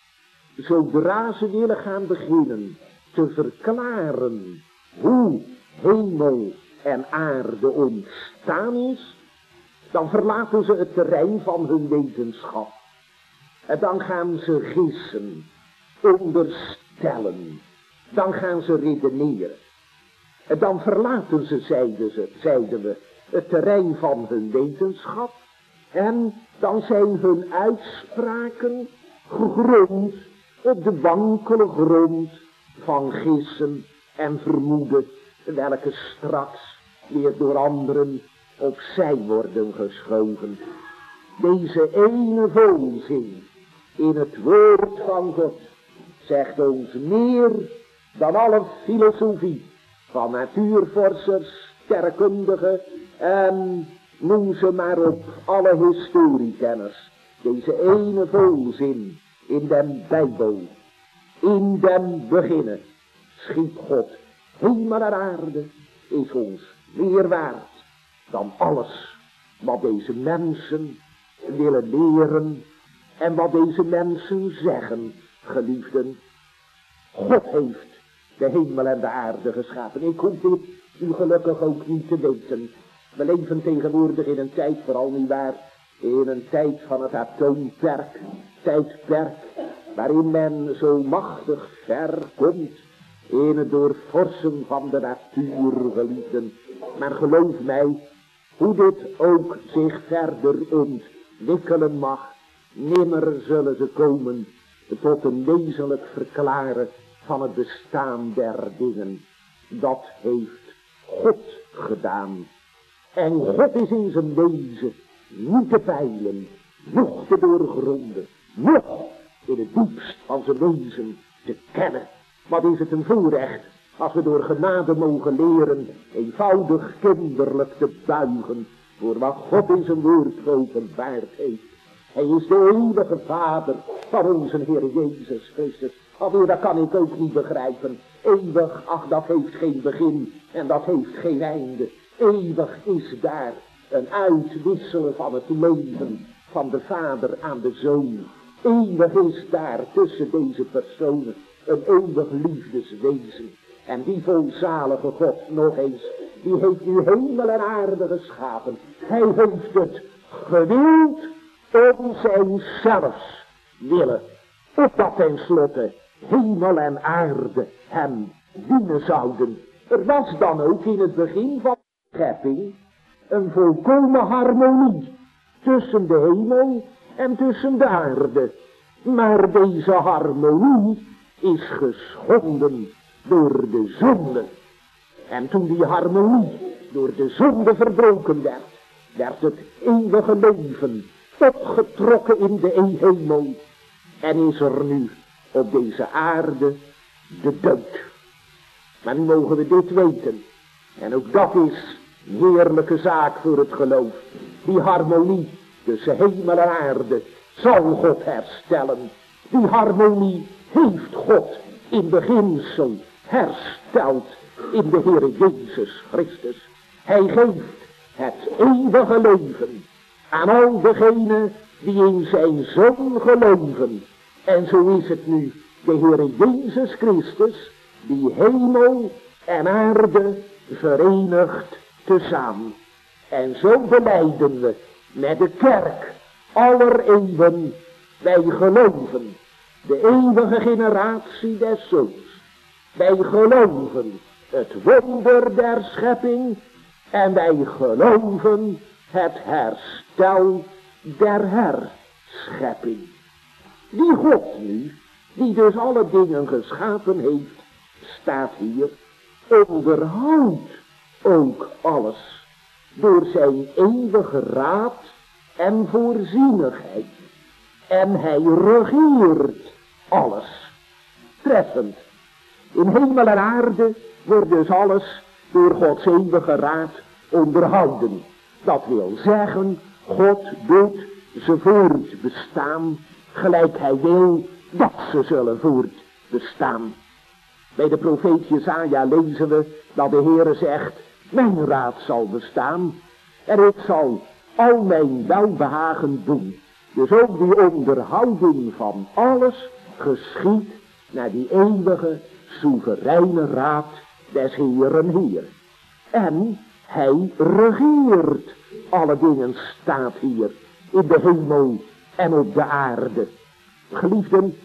zodra ze willen gaan beginnen te verklaren hoe hemel en aarde ontstaan is, dan verlaten ze het terrein van hun wetenschap. En dan gaan ze gissen, onderstellen, dan gaan ze redeneren. En dan verlaten ze, zeiden we, het terrein van hun wetenschap. En dan zijn hun uitspraken gegrond op de wankele grond van gissen en vermoeden, welke straks weer door anderen opzij worden geschoven. Deze ene volzin in het woord van God zegt ons meer dan alle filosofie van natuurvorschers, sterrenkundigen en noem ze maar op, alle historiekenners. Deze ene volzin in den Bijbel, in den beginnen schiep God hemel en aarde, is ons meer waard dan alles wat deze mensen willen leren en wat deze mensen zeggen, geliefden. God heeft de hemel en de aarde geschapen. Ik hoef dit u gelukkig ook niet te weten. We leven tegenwoordig in een tijd, vooral niet waar, in een tijd van het tijdperk, waarin men zo machtig ver komt in het doorforsen van de natuur, geliefden. Maar geloof mij, Hoe dit ook zich verder ontwikkelen mag, nimmer zullen ze komen tot een wezenlijk verklaren van het bestaan der dingen. Dat heeft God gedaan. En God is in zijn wezen niet te peilen, noch te doorgronden, noch in het diepst van zijn wezen te kennen. Wat is het een voorrecht als we door genade mogen leren eenvoudig kinderlijk te buigen voor wat God in zijn woord geopenbaard heeft. Hij is de eeuwige Vader van onze Heer Jezus Christus. Alweer, dat kan ik ook niet begrijpen. Eeuwig, ach, dat heeft geen begin en dat heeft geen einde. Eeuwig is daar een uitwisselen van het leven van de Vader aan de Zoon. Eeuwig is daar tussen deze personen een eeuwig liefdeswezen. En die volzalige God, nog eens, die heeft nu hemel en aarde geschapen. Hij heeft het gewild om zijn zelfs willen. Opdat tenslotte hemel en aarde hem dienen zouden. Er was dan ook in het begin van de schepping een volkomen harmonie tussen de hemel en tussen de aarde. Maar deze harmonie is geschonden door de zonde. En toen die harmonie door de zonde verbroken werd, werd het eeuwige leven opgetrokken in de hemel. En is er nu op deze aarde de dood. Maar nu mogen we dit weten. En ook dat is een heerlijke zaak voor het geloof. Die harmonie tussen hemel en aarde zal God herstellen. Die harmonie heeft God in beginsel hersteld in de Heer Jezus Christus. Hij geeft het eeuwige leven aan al degenen die in zijn Zoon geloven. En zo is het nu de Heer Jezus Christus die hemel en aarde verenigt tezamen. En zo belijden we met de kerk aller eeuwen, wij geloven de eeuwige generatie des Zoons. Wij geloven het wonder der schepping en wij geloven het herstel der herschepping. Die God nu, die dus alle dingen geschapen heeft, staat hier, onderhoudt ook alles door zijn eeuwige raad en voorzienigheid. En hij regeert alles. Treffend. In hemel en aarde wordt dus alles door Gods eeuwige raad onderhouden. Dat wil zeggen, God doet ze voortbestaan, gelijk hij wil dat ze zullen voortbestaan. Bij de profeet Jesaja lezen we dat de Heere zegt, mijn raad zal bestaan en ik zal al mijn welbehagen doen. Dus ook die onderhouding van alles geschiedt naar die eeuwige, soevereine raad des Heeren Heer. En hij regeert alle dingen, staat hier, in de hemel en op de aarde. Geliefden,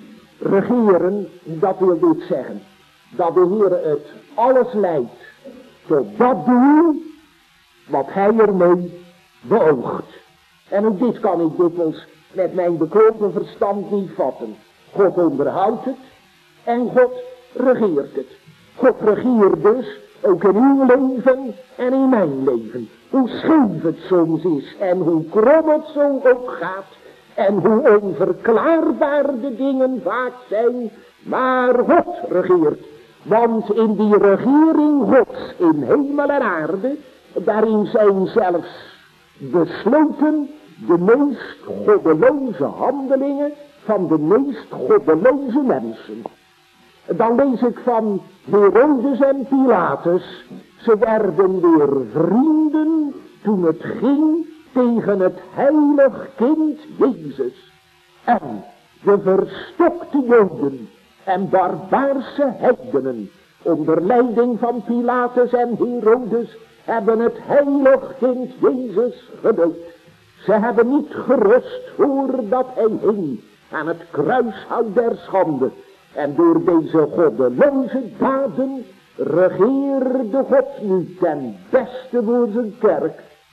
regeren, dat wil dit zeggen, dat de Heer het alles leidt tot dat doel wat hij ermee beoogt. En ook dit kan ik dikwijls met mijn bekrompen verstand niet vatten. God onderhoudt het en God regeert het. God regeert dus ook in uw leven en in mijn leven. Hoe scheef het soms is en hoe krom het zo ook gaat en hoe onverklaarbaar de dingen vaak zijn, maar God regeert. Want in die regering Gods in hemel en aarde, daarin zijn zelfs besloten de meest goddeloze handelingen van de meest goddeloze mensen. Dan lees ik van Herodes en Pilatus. Ze werden weer vrienden toen het ging tegen het heilig kind Jezus. En de verstokte Joden en barbaarse heidenen onder leiding van Pilatus en Herodes hebben het heilig kind Jezus gedood. Ze hebben niet gerust voordat hij hing aan het kruishout der schande. En door deze goddeloze daden regeerde God nu ten beste voor zijn kerk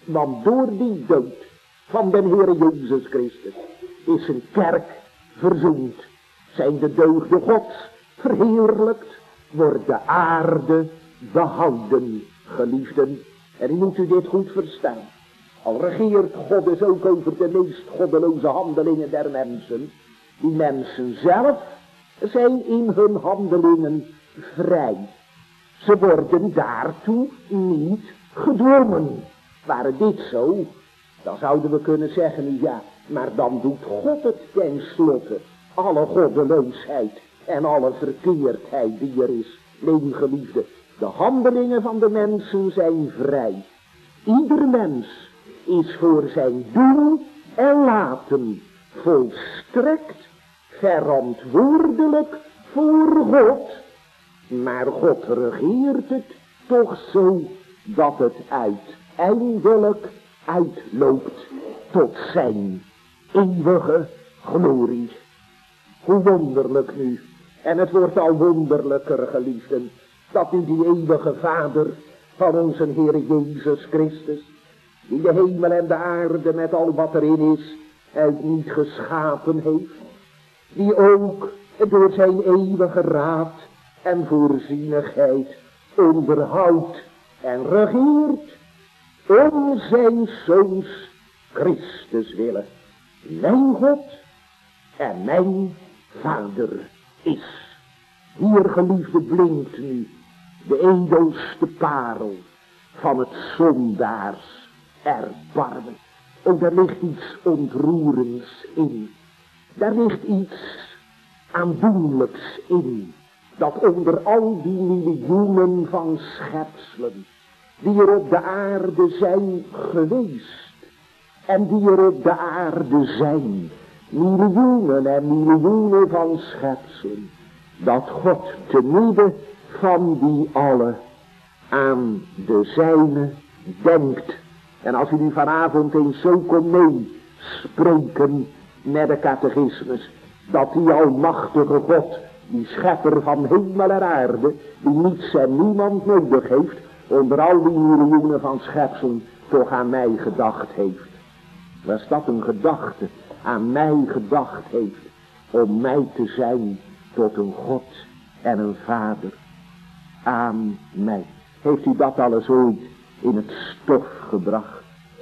Want door die dood van den Heere Jezus Christus is zijn kerk verzoend. Zijn de deugden Gods verheerlijkt, wordt de aarde behouden, geliefden. En u moet u dit goed verstaan. Al regeert God dus ook over de meest goddeloze handelingen der mensen. Die mensen zelf zijn in hun handelingen vrij. Ze worden daartoe niet gedwongen. Ware dit zo, dan zouden we kunnen zeggen, ja, maar dan doet God het tenslotte. Alle goddeloosheid en alle verkeerdheid die er is. Nee, geliefde, de handelingen van de mensen zijn vrij. Ieder mens is voor zijn doen en laten volstrekt verantwoordelijk voor God. Maar God regeert het toch zo dat het uiteindelijk uitloopt tot zijn eeuwige glorie. Hoe wonderlijk nu, en het wordt al wonderlijker, geliefden, dat u die eeuwige Vader van onze Heer Jezus Christus, die de hemel en de aarde met al wat erin is, uit niet geschapen heeft, die ook door zijn eeuwige raad en voorzienigheid onderhoudt en regeert om zijn Zoons Christus willen. Mijn God en mijn Vader is. Hier, geliefde, blinkt nu de edelste parel van het zondaars erbarmen. Oh, daar ligt iets ontroerends in. Daar ligt iets aandoenlijks in. Dat onder al die miljoenen van schepselen die er op de aarde zijn geweest en die er op de aarde zijn, miljoenen en miljoenen van schepselen, dat God te midden van die allen aan de zijne denkt. En als u nu vanavond eens zo kon meespreken met de catechismus, dat die almachtige God, die schepper van hemel en aarde, die niets en niemand nodig heeft, onder al die miljoenen van schepselen toch aan mij gedacht heeft. Was dat een gedachte, aan mij gedacht heeft, om mij te zijn tot een God en een Vader aan mij. Heeft u dat alles ooit in het stof gebracht?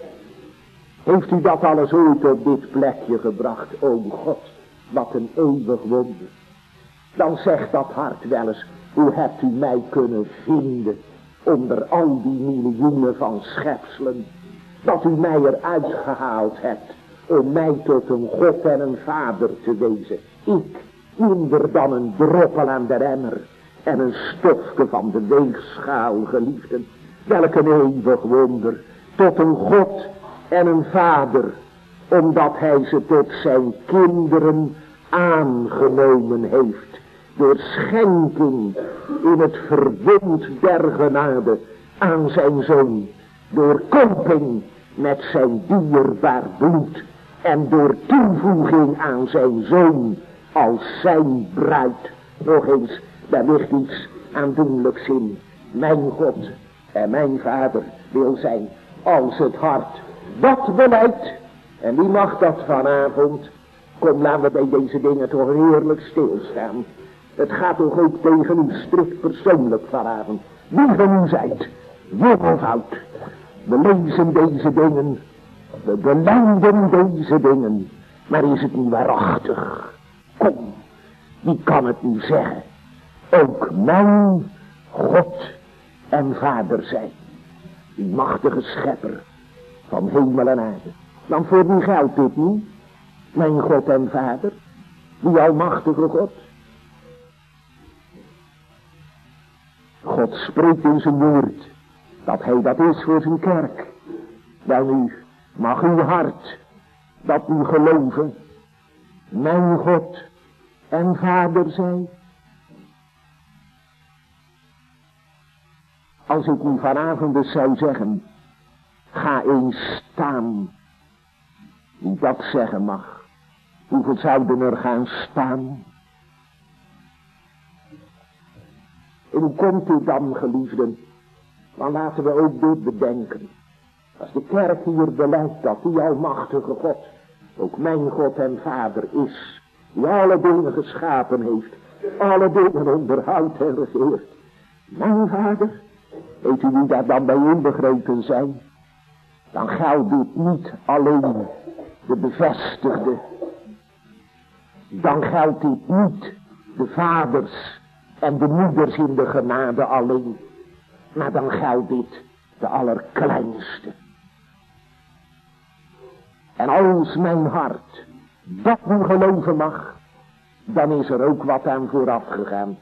Heeft u dat alles ooit op dit plekje gebracht? O God, wat een eeuwig wonder. Dan zegt dat hart wel eens, hoe hebt u mij kunnen vinden onder al die miljoenen van schepselen, dat u mij eruit gehaald hebt om mij tot een God en een Vader te wezen. Ik, minder dan een droppel aan de emmer en een stofje van de weegschaal, geliefden. Welk een eeuwig wonder, tot een God en een Vader, omdat hij ze tot zijn kinderen aangenomen heeft, door schenking in het verbond der genade aan zijn Zoon, door koping met zijn dierbaar bloed en door toevoeging aan zijn Zoon als zijn bruid. Nog eens, daar ligt iets aandoenlijks in. Mijn God en mijn Vader wil zijn als het hart dat beleidt. En wie mag dat vanavond? Kom, laten we bij deze dingen toch heerlijk stilstaan. Het gaat toch ook tegen u strikt persoonlijk vanavond. Wie van u zijt, jong of oud. We lezen deze dingen, we belijden deze dingen. Maar is het niet waarachtig? Kom, wie kan het nu zeggen? Ook mijn God en Vader zijn. Die machtige schepper van hemel en aarde. Dan voor wie geldt dit niet? Mijn God en Vader, die almachtige God. God spreekt in zijn woord dat hij dat is voor zijn kerk. Wel nu, mag uw hart dat u geloven, mijn God en Vader zijn. Als ik u vanavond dus zou zeggen, ga eens staan, wie dat zeggen mag, hoeveel zouden er gaan staan? En hoe komt dit dan, geliefden? Dan laten we ook dit bedenken. Als de kerk hier beleidt dat die almachtige God ook mijn God en Vader is, die alle dingen geschapen heeft, alle dingen onderhoudt en regeert. Mijn Vader, weet u wie daar dan bij inbegrepen zijn? Dan geldt dit niet alleen de bevestigde. Dan geldt dit niet de vaders en de moeders in de genade alleen. Maar dan geldt dit de allerkleinste. En als mijn hart dat nu geloven mag, dan is er ook wat aan vooraf gegaan.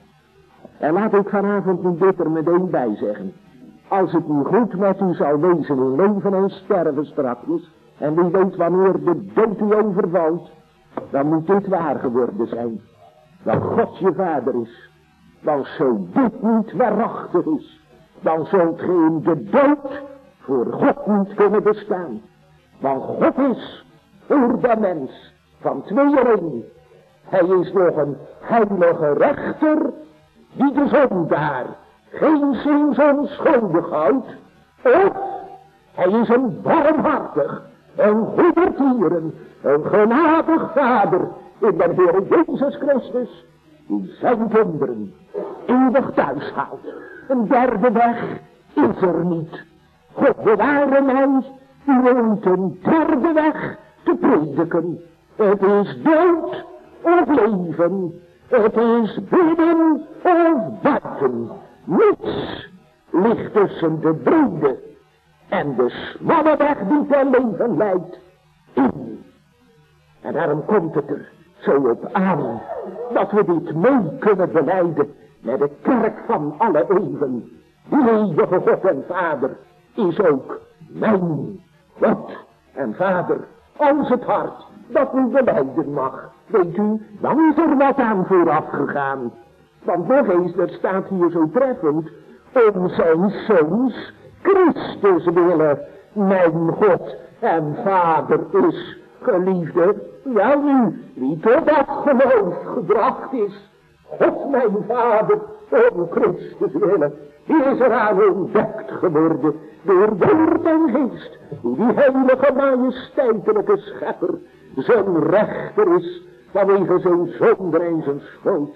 En laat ik vanavond nu dit er meteen bij zeggen. Als het nu goed met u zal wezen in leven en sterven strakjes, en wie weet wanneer de dood u overvalt, dan moet dit waar geworden zijn. Dat God je Vader is. Dan zo dit niet waarachtig is, dan zult ge in de dood voor God niet kunnen bestaan. Want God is voor de mens van tweeën. Hij is nog een heilige rechter, die de zondaar geen zins onschuldig houdt. Of hij is een barmhartig, een goedertieren, een genadig Vader in de Heer Jezus Christus, die zijn kinderen eeuwig thuis houdt. Een derde weg is er niet. God beware mij u ooit een derde weg te prediken. Het is dood of leven. Het is binnen of buiten. Niets ligt tussen de brede en de smalle weg die ten leven leidt in. En daarom komt het er zo op aan dat we dit mee kunnen belijden met de kerk van alle eeuwen. Die eeuwige God en Vader is ook mijn God en Vader. Als het hart dat u belijden mag, weet u, dan is er wat aan vooraf gegaan. Want nog eens, dat staat hier zo treffend, om zijn zoons Christus willen, mijn God en Vader is, geliefde. Wel nu, wie tot dat geloof gebracht is, God mijn Vader, om Christus willen, die is eraan ontdekt geworden door woord en geest, hoe die heilige majesteitelijke schepper zijn rechter is vanwege zijn zonde en zijn schuld.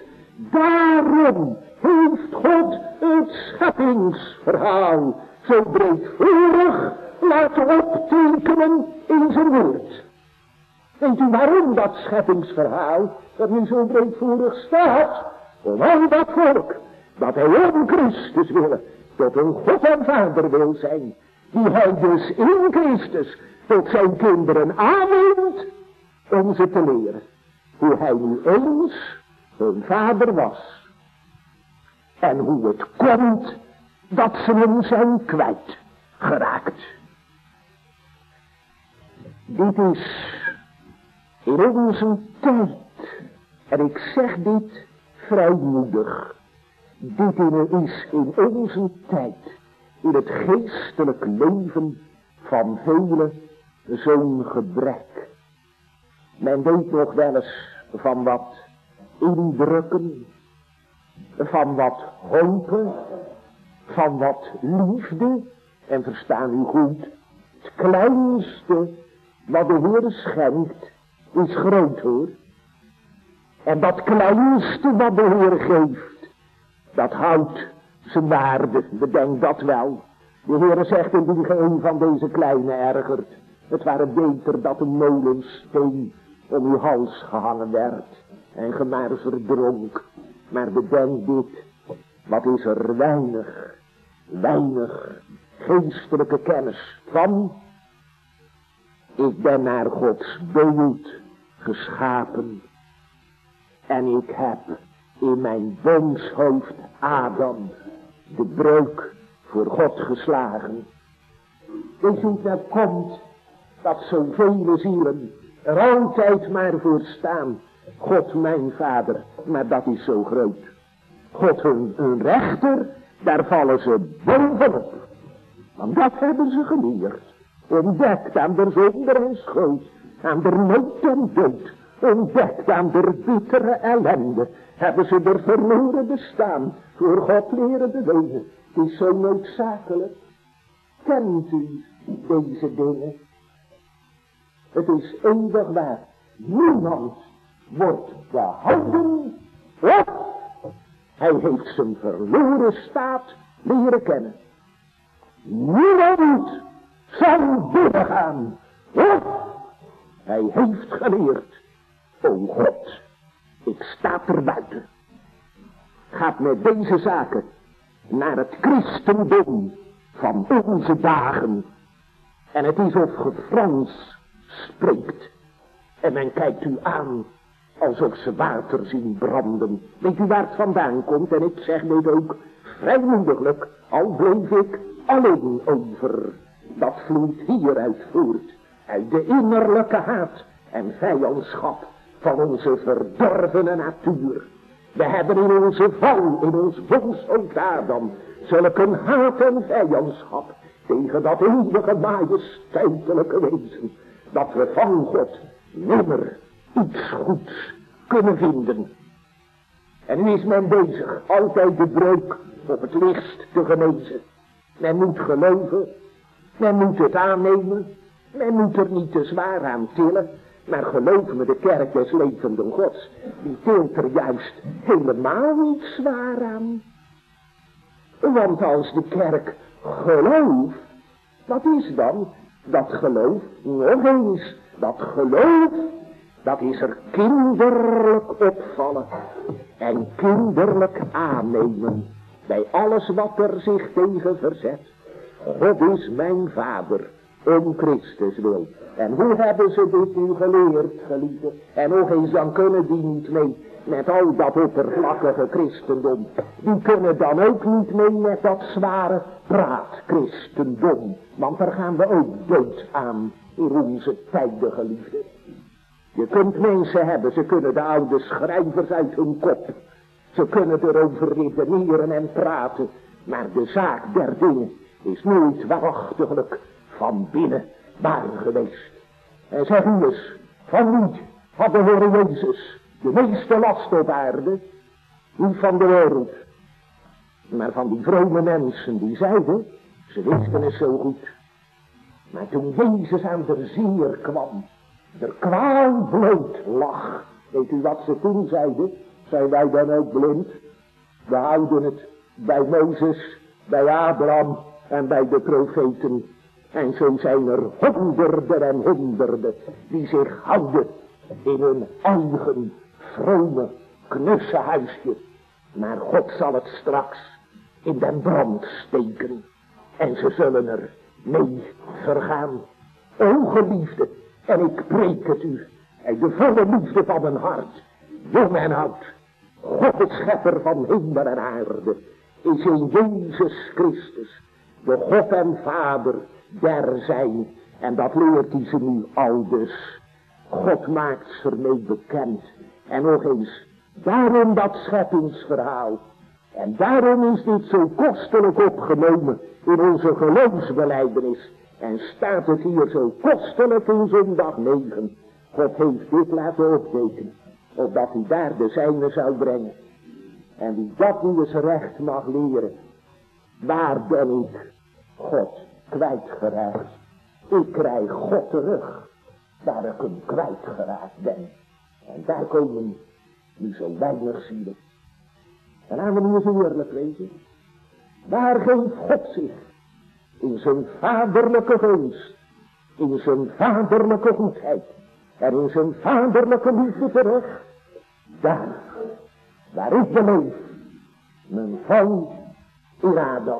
Daarom heeft God het scheppingsverhaal zo breedvoerig laten optekenen in zijn woord. Weet u waarom dat scheppingsverhaal dat nu zo breedvoerig staat? Om al dat volk dat hij om Christus wil, tot een God en Vader wil zijn, die hij dus in Christus tot zijn kinderen aanneemt, om ze te leren hoe hij nu eens hun vader was. En hoe het komt dat ze hem zijn kwijtgeraakt. Dit is in onze tijd, en ik zeg dit vrijmoedig, dit is in onze tijd, in het geestelijk leven van velen, zo'n gebrek. Men weet nog wel eens van wat indrukken, van wat hopen, van wat liefde, en verstaan u goed, het kleinste wat de Heer schenkt is groot hoor. En dat kleinste wat de Heer geeft, dat houdt zijn waarde, bedenk dat wel. De Heer zegt indien ge een van deze kleine ergert, het ware beter dat een molensteen om uw hals gehangen werd en ge maar verdronk. Maar bedenk dit, wat is er weinig geestelijke kennis van. Ik ben naar Gods beeld geschapen en ik heb in mijn boomshoofd Adam de breuk voor God geslagen. Weet u, dat komt dat zoveel zielen er altijd maar voor staan. God mijn Vader, maar dat is zo groot. God hun rechter, daar vallen ze bovenop. Want dat hebben ze geleerd. Ontdekt aan de zonde en schuld, aan de nood en dood. Ontdekt aan de bittere ellende, hebben ze er verloren bestaan, voor God leren bewegen. Het is zo noodzakelijk. Kent u deze dingen. Het is eeuwig waar. Niemand wordt behouden of hij heeft zijn verloren staat leren kennen. Niemand zal binnengaan of hij heeft geleerd. O God, ik sta er buiten. Gaat met deze zaken naar het christendom van onze dagen. En het is of ge Frans spreekt. En men kijkt u aan alsof ze water zien branden. Weet u waar het vandaan komt? En ik zeg dit ook vrijmoediglijk, al bleef ik alleen over. Dat vloeit hieruit voort, uit de innerlijke haat en vijandschap van onze verdorvene natuur. We hebben in onze val, in ons woonsoot Adam, zulke haat en vijandschap tegen dat eeuwige majesteitelijke wezen, dat we van God nimmer iets goeds kunnen vinden. En nu is men bezig altijd de breuk op het licht te genezen. Men moet geloven, men moet het aannemen, men moet er niet te zwaar aan tillen. Maar geloof me, de kerk des levenden Gods, die tilt er juist helemaal niet zwaar aan. Want als de kerk gelooft, wat is dan dat geloof? Nog eens, dat geloof, dat is er kinderlijk opvallen en kinderlijk aannemen bij alles wat er zich tegen verzet. God is mijn vader, om Christus wil. En hoe hebben ze dit nu geleerd, geliefde? En nog eens, dan kunnen die niet mee met al dat oppervlakkige christendom. Die kunnen dan ook niet mee met dat zware praat christendom. Want daar gaan we ook dood aan in onze tijden, geliefde. Je kunt mensen hebben, ze kunnen de oude schrijvers uit hun kop. Ze kunnen erover redeneren en praten. Maar de zaak der dingen is nooit waarachtiglijk van binnen waar geweest. En zeg u eens, van wie had de Heer Jezus de meeste last op aarde? Niet van de wereld, maar van die vrome mensen die zeiden, ze wisten het zo goed. Maar toen Jezus aan de zier kwam, de kwaal bloot lag, weet u wat ze toen zeiden? Zijn wij dan ook blind? We houden het bij Mozes, bij Abraham en bij de profeten. En zo zijn er honderden en honderden die zich houden in hun eigen vrome knusse huisje. Maar God zal het straks in den brand steken. En ze zullen er mee vergaan. O geliefde, en ik preek het u uit de volle liefde van mijn hart. Jong en oud, God het schepper van hemel en aarde is in Jezus Christus, de God en Vader der zijn. En dat leert hij ze nu aldus. God maakt ze ermee bekend. En nog eens, daarom dat scheppingsverhaal. En daarom is dit zo kostelijk opgenomen in onze geloofsbelijdenis. En staat het hier zo kostelijk in zondag 9. God heeft dit laten optekenen, opdat hij daar de zijne zou brengen. En wie dat nu eens recht mag leren, waar ben ik God kwijtgeraakt? Ik krijg God terug, waar ik hem kwijtgeraakt ben. En daar komen nu zo weinig zielen. En laten we nu eens eerlijk wezen. Waar geeft God zich in zijn vaderlijke gunst, in zijn vaderlijke goedheid en in zijn vaderlijke liefde terug? Daar, waar ik beleef mijn val in Adam,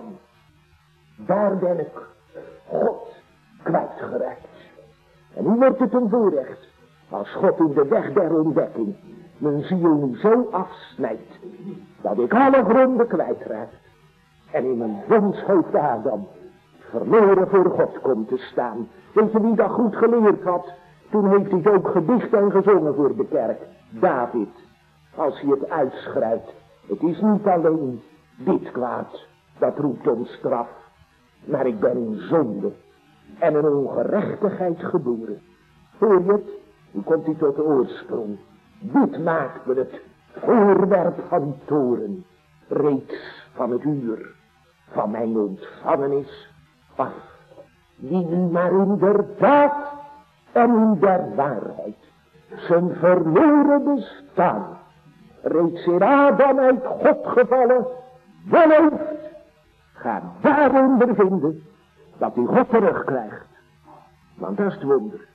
daar ben ik God kwijtgeraakt. En nu wordt het een voorrecht, als God in de weg der ontdekking mijn ziel nu zo afsnijdt, dat ik alle gronden kwijtraak en in mijn wonshoofd Adam verloren voor God komt te staan. Weet je wie dat goed geleerd had? Toen heeft hij het ook gedicht en gezongen voor de kerk. David, als hij het uitschrijft. Het is niet alleen dit kwaad, dat roept om straf. Maar ik ben in zonde en in ongerechtigheid geboren. Hoor je het? Nu komt hij tot de oorsprong. Dit maakt me het voorwerp van toren, reeds van het uur van mijn ontvangenis af. die nu maar in der daad en in der waarheid zijn verloren bestaan, reeds in Adam uit God gevallen, beleeft, gaat daar ondervinden dat hij God terugkrijgt. Want dat is het wonder.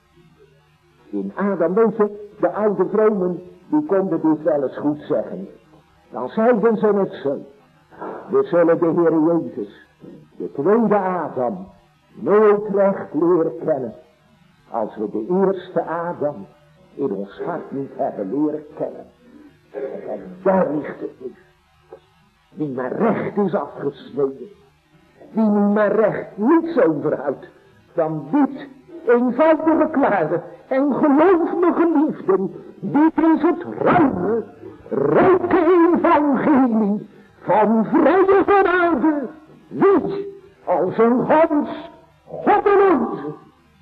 In Adam, weet je, de oude vromen, die konden dit wel eens goed zeggen. Dan zeiden ze het zo. We zullen de Heer Jezus, de tweede Adam, nooit recht leren kennen, als we de eerste Adam in ons hart niet hebben leren kennen. En daar ligt het niet. Die maar recht is afgesneden, die nu maar recht niets overhoudt dan dit eenvoudige klare en geloof me geliefden, dit is het ruime, rijke evangelie van vrije genade, wie als een gans goddeloze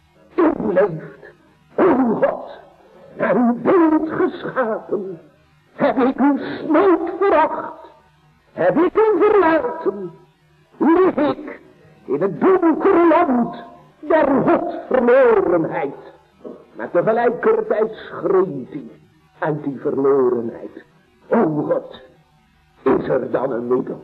inleeft. O God, naar uw beeld geschapen, heb ik uw snood veracht, heb ik u verlaten, lig ik in het donkere land der godverlorenheid, maar tegelijkertijd schreeuwt hij uit die verlorenheid. O God, is er dan een middel?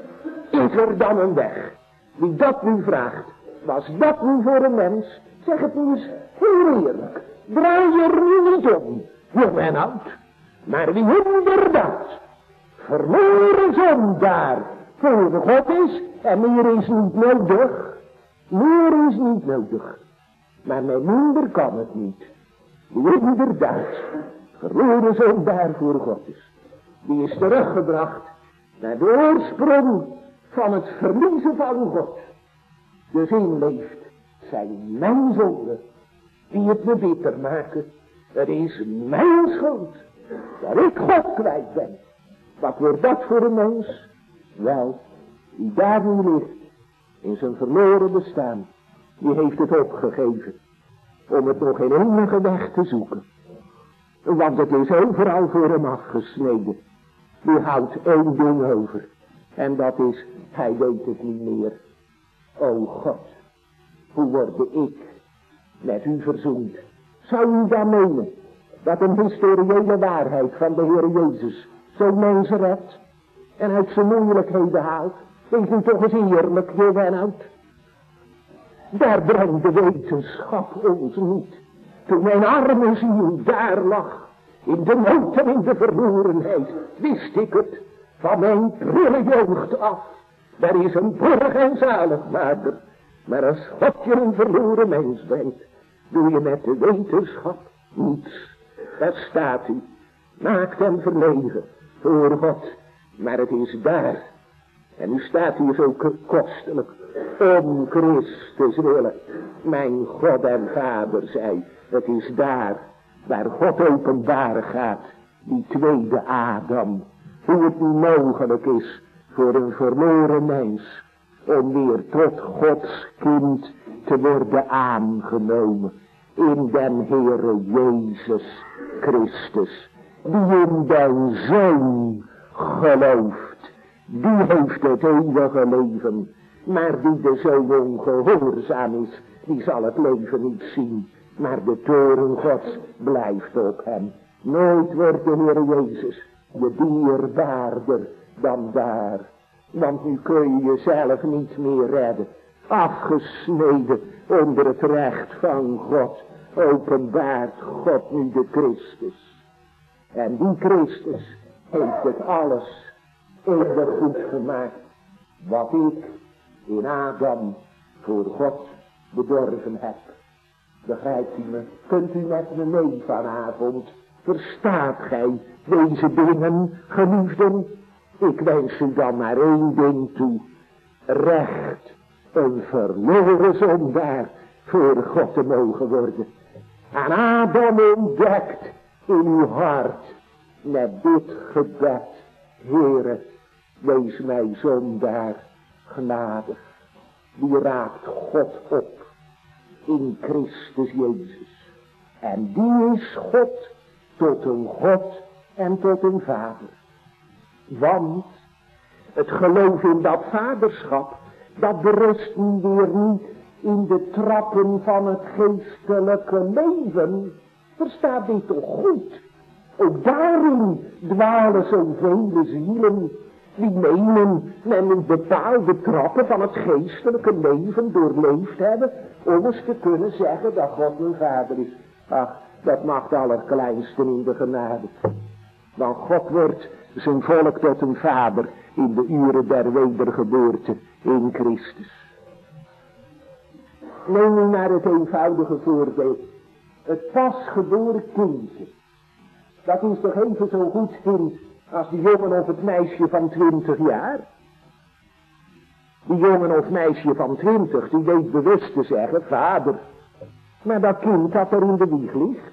Is er dan een weg? Wie dat nu vraagt, was dat nu voor een mens? Zeg het nu eens heel eerlijk. Draai er nu niet om, jong en oud. Maar wie inderdaad verloren zondaar voor God is, en meer is niet nodig. Meer is niet nodig. Maar met minder kan het niet. Die inderdaad verloren zondaar voor God is. Die is teruggebracht naar de oorsprong van het verliezen van God. Dus inleeft zijn mijn zonde die het me bitter maken. Het is mijn schuld dat ik God kwijt ben. Wat wordt dat voor een mens? Wel, die daar nu ligt in zijn verloren bestaan, die heeft het opgegeven om het nog in enige weg te zoeken. Want het is overal voor hem afgesneden. Die houdt één ding over. En dat is, hij weet het niet meer. O God, hoe word ik met u verzoend? Zou u dan menen dat een historiële waarheid van de Heer Jezus zo'n mens redt en uit zijn moeilijkheden haalt? Wees u toch eens eerlijk, jong en oud. Daar brengt de wetenschap ons niet. Toen mijn arme ziel daar lag, in de nood en in de verlorenheid, wist ik het van mijn prille jeugd af. Daar is een borg en zaligmaker. Maar als God je een verloren mens brengt, doe je met de wetenschap niets. Daar staat u, naakt en verlegen voor God. Maar het is daar. En u staat hier zo kostelijk, om Christus willen. Mijn God en Vader zei, het is daar waar God openbaar gaat, die tweede Adam. Hoe het nu mogelijk is voor een verloren mens om weer tot Gods kind te worden aangenomen in den Heere Jezus Christus, die in den Zoon gelooft. Die heeft het eeuwige leven, maar die de Zoon ongehoorzaam is, die zal het leven niet zien. Maar de toren Gods blijft op hem. Nooit wordt de Heer Jezus je dierbaarder dan daar. Want nu kun je jezelf niet meer redden. Afgesneden onder het recht van God, openbaart God nu de Christus. En die Christus heeft het alles eeuwig goed gemaakt, wat ik in Adam voor God bedorven heb. Begrijpt u me? Kunt u met me mee vanavond? Verstaat gij deze dingen, geliefden? Ik wens u dan maar één ding toe. Recht een verloren zondaar voor God te mogen worden. En Adam ontdekt in uw hart met dit gebed: Heere, wees mij zondaar genadig. Die raakt God op in Christus Jezus. En die is God tot een God en tot een Vader. Want het geloof in dat vaderschap, dat berust nu weer niet in de trappen van het geestelijke leven. Verstaat dit toch goed? Ook daarin dwalen zoveel zielen die menen men een bepaalde trappen van het geestelijke leven doorleefd hebben om eens te kunnen zeggen dat God mijn vader is. Ach, dat mag de allerkleinste in de genade. Want God wordt zijn volk tot een vader in de uren der wedergeboorte in Christus. Neem nu maar het eenvoudige voorbeeld. Het pasgeboren kindje. Dat is toch even zo goed kind als die jongen of het meisje van 20 jaar. Die jongen of meisje van 20 die weet bewust te zeggen vader. Maar dat kind dat er in de wieg ligt.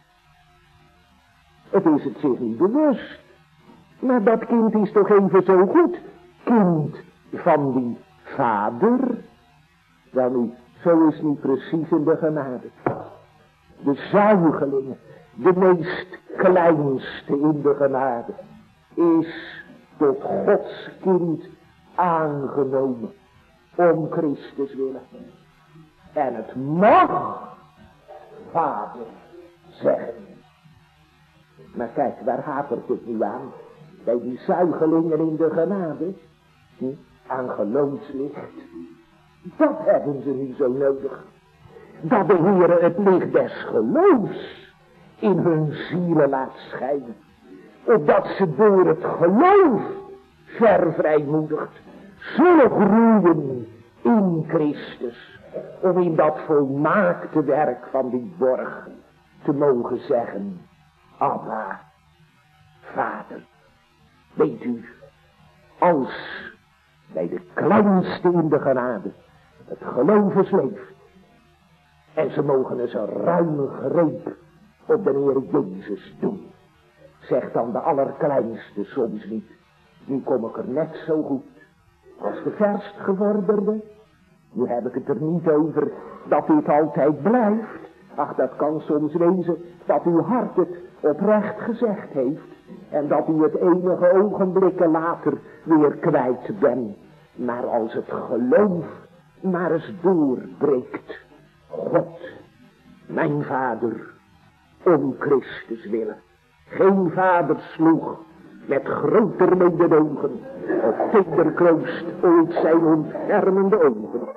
Het is het zich niet bewust. Maar dat kind is toch even zo goed kind van die vader. Wel nu, zo is niet precies in de genade. De zuigelingen, de meest kleinste in de genade, is tot Gods kind aangenomen om Christus willen. En het mag vader zeggen. Maar kijk, waar hapert het nu aan? Bij die zuigelingen in de genade, aan geloofslicht. Dat hebben ze nu zo nodig. Dat de Heere het licht des geloofs in hun zielen laat schijnen. Opdat ze door het geloof vervrijmoedigd zullen groeien in Christus. Om in dat volmaakte werk van die borg te mogen zeggen. Abba, Vader. Weet u, als bij de kleinste in de genade het geloof eens leeft. En ze mogen eens een ruime greep op de Heer Jezus doen. Zegt dan de allerkleinste soms niet. Nu kom ik er net zo goed als de verstgevorderde. Nu heb ik het er niet over dat dit altijd blijft. Ach, dat kan soms wezen dat uw hart het oprecht gezegd heeft. En dat u het enige ogenblikken later weer kwijt bent. Maar als het geloof maar eens doorbreekt. God, mijn vader, om Christus willen. Geen vader sloeg met groter mededogen op kinderkroost ooit zijn ontfermende ogen.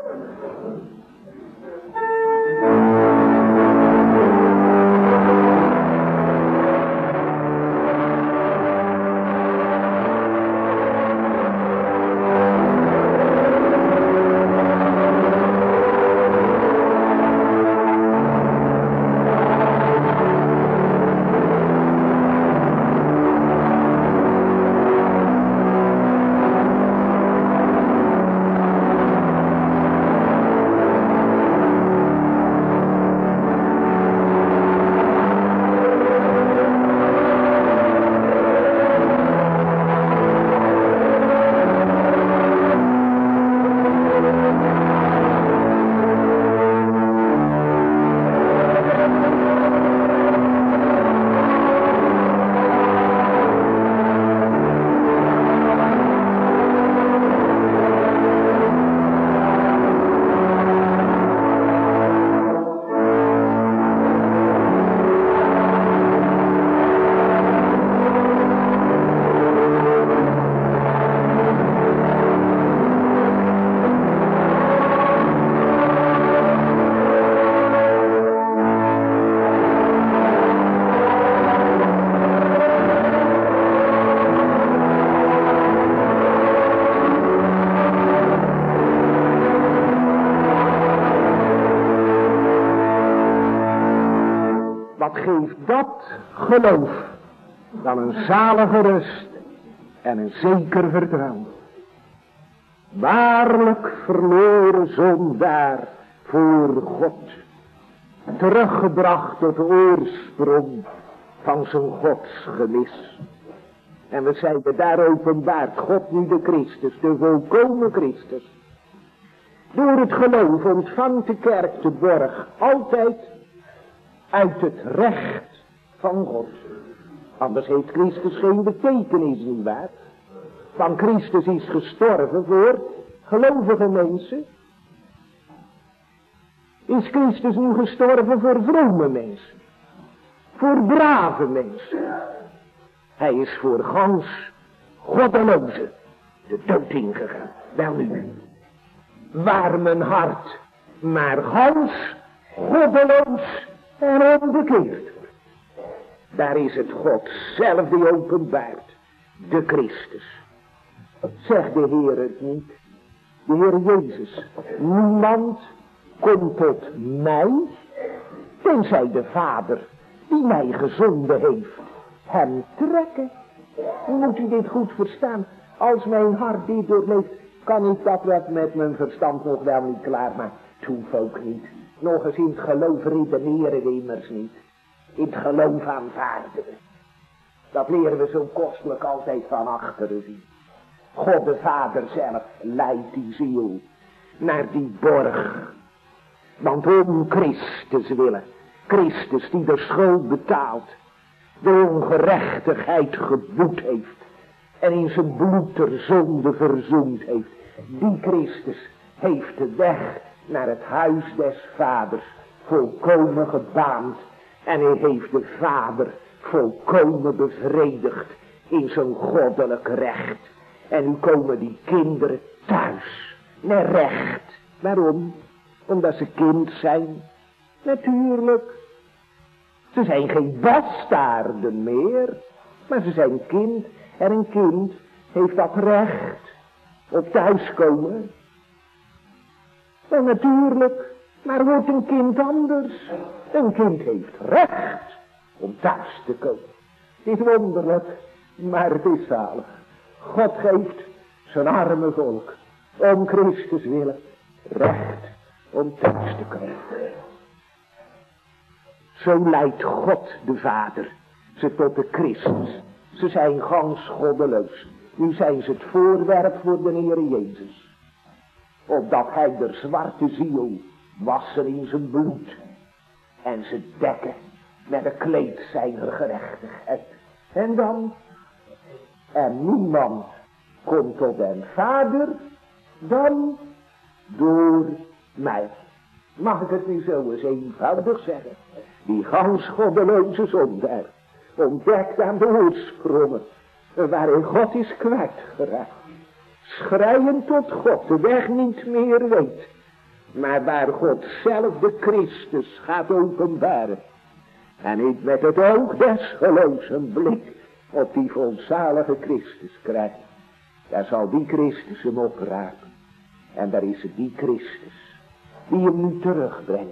Geeft dat geloof dan een zalige rust en een zeker vertrouwen. Waarlijk verloren zondaar voor God, teruggebracht tot de oorsprong van zijn godsgemis. En we zeiden, daar openbaart God nu de Christus, de volkomen Christus. Door het geloof ontvangt de kerk de borg altijd uit het recht van God. Anders heeft Christus geen betekenis, nietwaar? Want Christus is gestorven voor gelovige mensen. Is Christus nu gestorven voor vrome mensen? Voor brave mensen? Hij is voor gans goddeloze de dood ingegaan. Wel nu, waar mijn hart maar gans goddeloos en onbekeerd wordt, daar is het God zelf die openbaart, de Christus. Zegt de Heer het niet, de Heer Jezus, niemand komt tot mij, tenzij de Vader die mij gezonden heeft hem trekken. Moet u dit goed verstaan? Als mijn hart dit doorleeft, kan ik dat wat met mijn verstand nog wel niet klaarmaken. Het hoeft ook niet. Nog eens in het geloof redeneren we immers niet. In het geloof aanvaarden we. Dat leren we zo kostelijk altijd van achteren zien. God de Vader zelf leidt die ziel naar die borg. Want om Christus willen, Christus die de schuld betaalt, de ongerechtigheid geboet heeft en in zijn bloed de zonde verzoend heeft, die Christus heeft de weg naar het huis des Vaders volkomen gebaand en hij heeft de Vader volkomen bevredigd in zijn goddelijk recht. En nu komen die kinderen thuis met recht. Waarom? Omdat ze kind zijn. Natuurlijk. Ze zijn geen bastaarden meer, maar ze zijn kind. En een kind heeft dat recht op thuiskomen. Wel natuurlijk, maar wordt een kind anders? Een kind heeft recht om thuis te komen. Het is wonderlijk, maar het is zalig. God geeft zijn arme volk om Christus willen recht om thuis te komen. Zo leidt God de Vader ze tot de Christus. Ze zijn gans goddeloos. Nu zijn ze het voorwerp voor de Heer Jezus. Opdat hij de zwarte ziel wassen in zijn bloed. En ze dekken met een kleed zijner gerechtigheid. En dan? En niemand komt tot den Vader dan door mij. Mag ik het nu zo eens eenvoudig zeggen? Die gans goddeloze zondaar ontdekt aan de oorsprongen waarin God is kwijtgeraakt. Schreiend tot God de weg niet meer weet. Maar waar God zelf de Christus gaat openbaren. En ik met het oog des geloofs een blik op die volzalige Christus krijgt. Daar zal die Christus hem opraken. En daar is het die Christus die hem nu terugbrengt.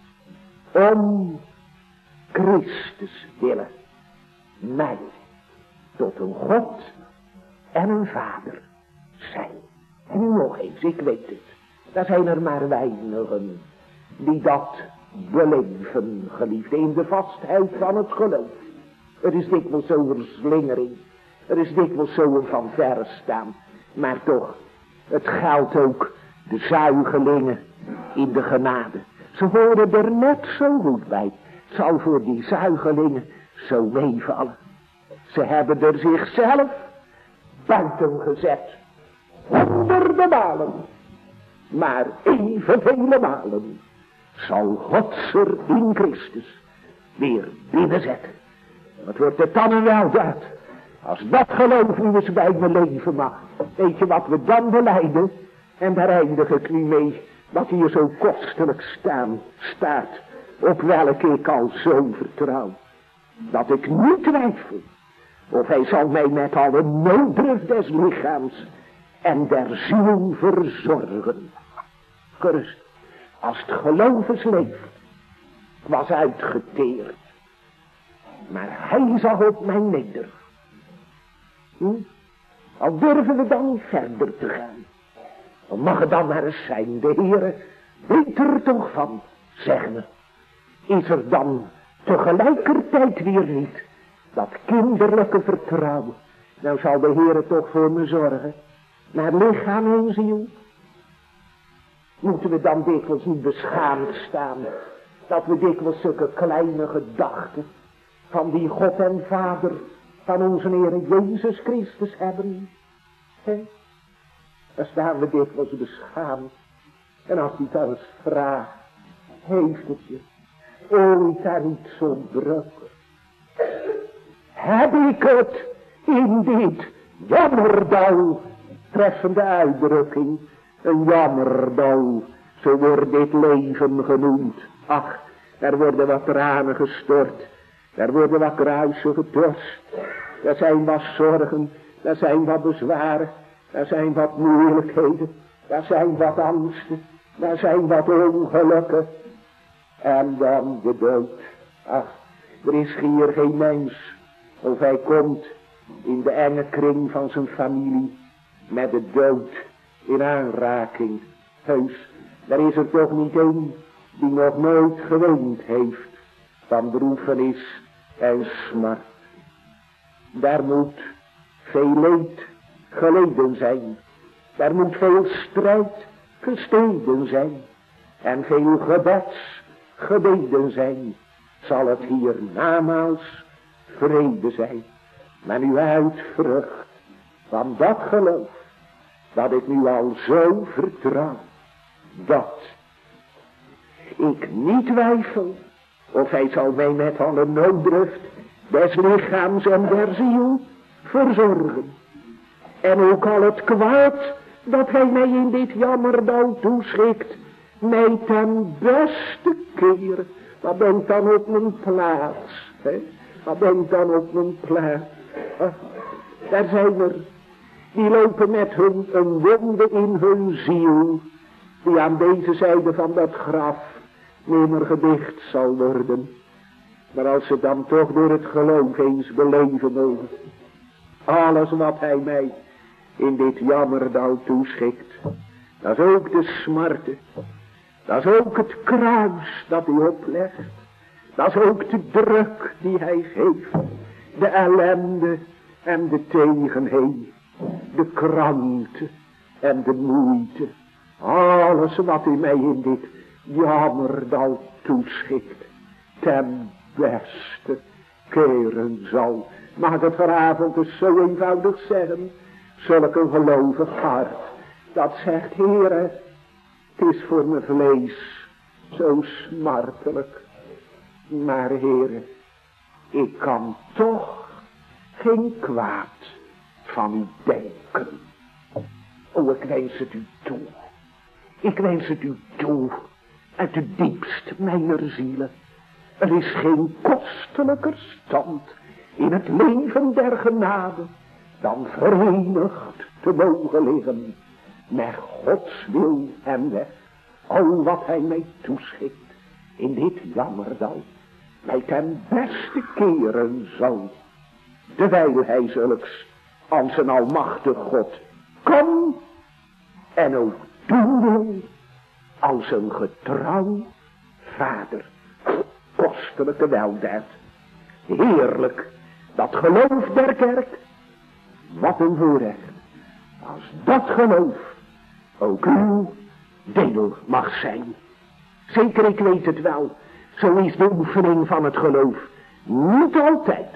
Om Christus willen mij tot een God en een Vader zijn. En nu nog eens, ik weet het. Daar zijn er maar weinigen die dat beleven, geliefde, in de vastheid van het geloof. Er is dikwijls zo'n verslingering. Er is dikwijls zo'n van verre staan. Maar toch, het geldt ook de zuigelingen in de genade. Ze horen er net zo goed bij. Het zal voor die zuigelingen zo meevallen. Ze hebben er zichzelf buiten gezet. Honderden malen. Maar evenvele malen zal God er in Christus weer binnenzetten. Wat wordt het dan een weldaad? Als dat geloof nu eens bij mijn leven mag. Weet je wat we dan belijden? En daar eindig ik nu mee. Wat hier zo kostelijk staat. Op welke ik al zo vertrouw. Dat ik niet twijfel. Of hij zal mij met alle nooddruf des lichaams en der ziel verzorgen. Gerust. Als het geloofsleven was uitgeteerd. Maar hij zag op mij neder. Al durven we dan niet verder te gaan. Dan mag het dan maar eens zijn. De Heere weet er toch van. Zeg me. Is er dan tegelijkertijd weer niet dat kinderlijke vertrouwen. Nou zal de Heere toch voor me zorgen. Naar lichaam en ziel. Moeten we dan dikwijls niet beschaamd staan. Dat we dikwijls zulke kleine gedachten van die God en Vader van onze Heer Jezus Christus hebben. Dan staan we dikwijls beschaamd. En als hij dan eens vraagt. heeft het je ooit daar niet zo druk? Heb ik het in dit jammerdal, treffende uitdrukking, een jammerdal, zo wordt dit leven genoemd. Ach, er worden wat tranen gestort, er worden wat kruisen getorst, er zijn wat zorgen, er zijn wat bezwaren, er zijn wat moeilijkheden, er zijn wat angsten, er zijn wat ongelukken. En dan de dood. Ach, er is hier geen mens, of hij komt in de enge kring van zijn familie met de dood in aanraking. Heus, er is er toch niet één die nog nooit geweend heeft van droefenis en smart. Daar moet veel leed geleden zijn. Daar moet veel strijd gestreden zijn. En veel gebeds gebeden zijn. Zal het hier namaals vrede zijn. Maar nu uit vrucht van dat geloof, dat ik nu al zo vertrouw, dat ik niet twijfel of hij zal mij met alle nooddruft des lichaams en der ziel verzorgen. En ook al het kwaad dat hij mij in dit jammerdal toeschikt, mij ten beste keren. Wat denkt dan op mijn plaats? Wat denkt dan op mijn plaats? Daar zijn er, die lopen met hun een wonde in hun ziel, die aan deze zijde van dat graf nimmer gedicht zal worden. Maar als ze dan toch door het geloof eens beleven mogen, alles wat hij mij in dit jammerdal toeschikt, dat is ook de smarten, dat is ook het kruis dat hij oplegt, dat is ook de druk die hij geeft, de ellende en de tegenheen, de krankte en de moeite, alles wat hij mij in dit jammerdal toeschikt, ten beste keren zal. Mag ik het vanavond dus zo eenvoudig zeggen? Zulk een gelovig hart, dat zegt, Heere, het is voor mijn vlees zo smartelijk, maar Heere, ik kan toch geen kwaad van u denken. O, ik wens het u toe. Ik wens het u toe uit de diepst mijner zielen. Er is geen kostelijker stand in het leven der genade dan verenigd te mogen liggen met Gods wil en weg. Al wat hij mij toeschikt in dit jammerdal, mij ten beste keren zal, terwijl hij zulks aan zijn almachtig God kan en ook doen wil als een getrouw vader. Kostelijke weldaad, heerlijk, dat geloof der kerk, wat een voorrecht, als dat geloof ook uw deel mag zijn. Zeker, ik weet het wel, zo is de oefening van het geloof niet altijd.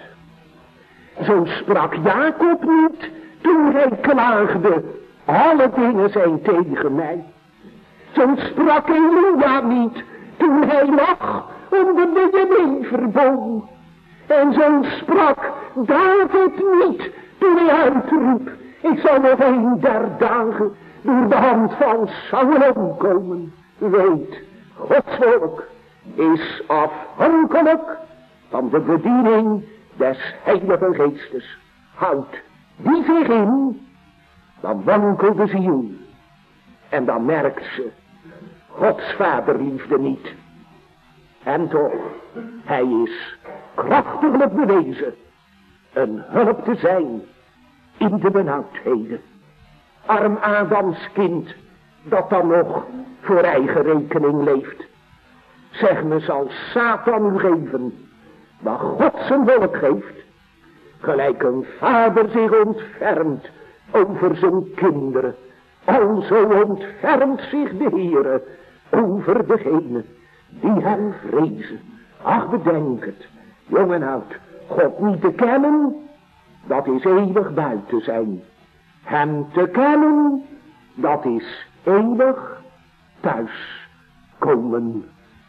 Zo sprak Jacob niet toen hij klaagde, alle dingen zijn tegen mij. Zo sprak Elia niet toen hij lag onder de jeneverboom. En zo sprak David niet toen hij uitriep, ik zal nog 1 der dagen door de hand van Saul komen. Weet, Gods volk is afhankelijk van de bediening des Heilige Geestes. Houdt die zich in, dan wankelt de ziel. En dan merkt ze Gods vaderliefde niet. En toch, hij is krachtiglijk bewezen een hulp te zijn in de benauwdheden. Arm Adams kind, dat dan nog voor eigen rekening leeft. Zeg me, zal Satan u geven wat God zijn volk geeft? Gelijk een vader zich ontfermt over zijn kinderen, alzo ontfermt zich de Heere over degene die hem vrezen. Ach, bedenk het, jong en oud, God niet te kennen, dat is eeuwig buiten zijn. Hem te kennen, dat is eeuwig thuis komen.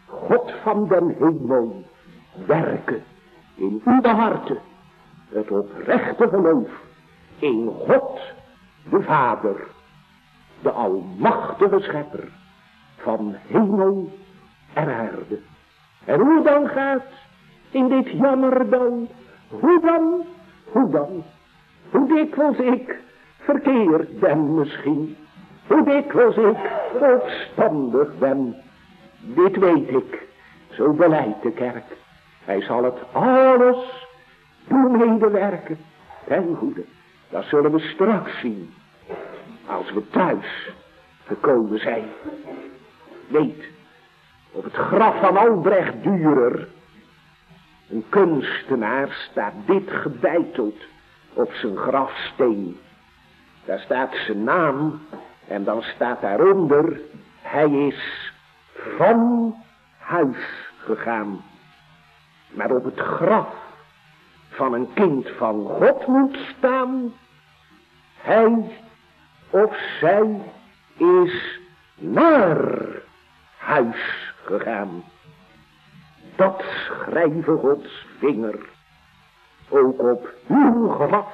God van den hemel, werken in uw harten het oprechte geloof in God, de Vader, de almachtige schepper van hemel en aarde. En hoe dan gaat in dit jammerdal, hoe dan, hoe dikwijls ik verkeerd ben misschien, hoe dikwijls ik opstandig ben, dit weet ik, zo beleidt de kerk. Hij zal het alles doen medewerken ten goede. Dat zullen we straks zien, als we thuis gekomen zijn. Weet, op het graf van Albrecht Dürer, een kunstenaar, staat dit gebeiteld op zijn grafsteen. Daar staat zijn naam en dan staat daaronder, hij is van huis gegaan. Maar op het graf van een kind van God moet staan, hij of zij is naar huis gegaan. Dat schrijven Gods vinger ook op uw graf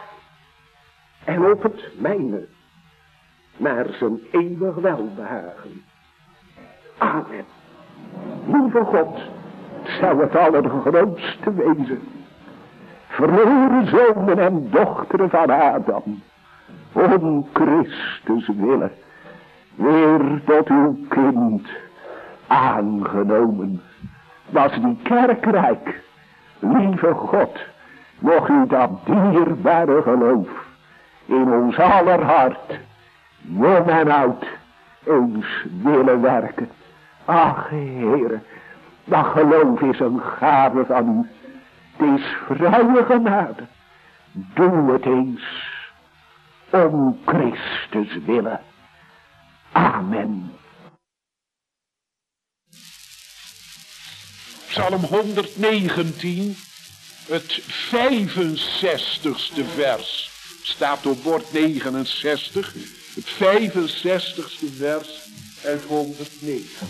en op het mijne, naar zijn eeuwig welbehagen. Amen. Lieve God, zou het allergrootste wezen, verloren zonen en dochteren van Adam, om Christus willen, weer tot uw kind aangenomen. Was die kerkrijk, lieve God, mocht u dat dierbare geloof in ons aller hart, jong en oud, eens willen werken. Ach, Heere, dat geloof is een gave van u. Het is vrije genade. Doe het eens om Christus willen. Amen. Psalm 119, het 65ste vers, staat op bord 69, het 65ste vers uit 109.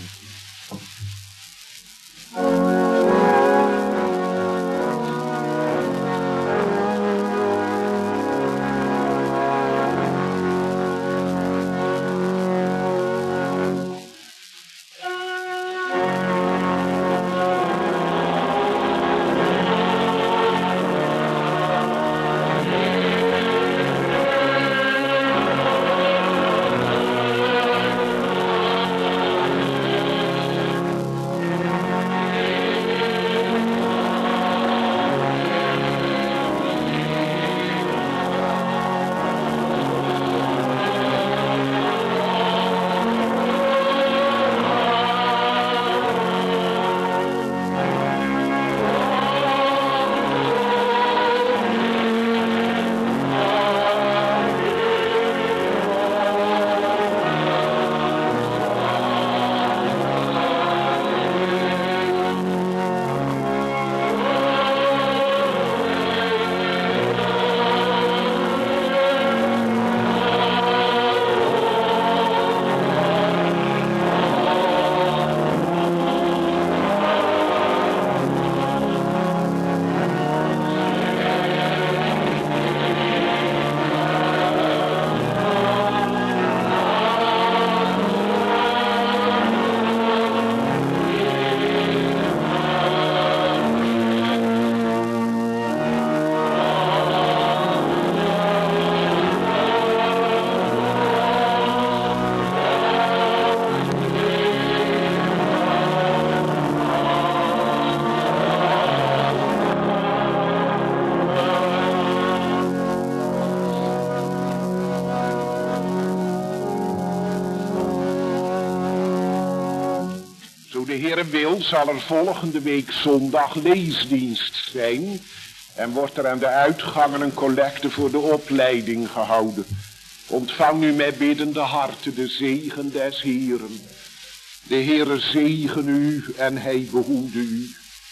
De Heere wil, zal er volgende week zondag leesdienst zijn en wordt er aan de uitgangen een collecte voor de opleiding gehouden. Ontvang nu met biddende harten de zegen des Heeren. De Heere zegen u en hij behoede u.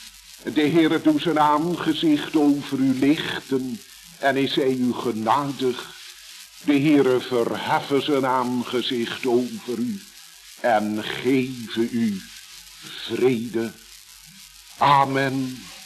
De Heere doet zijn aangezicht over u lichten en is hij u genadig. De Heere verheffen zijn aangezicht over u en geven u vrede. Amen.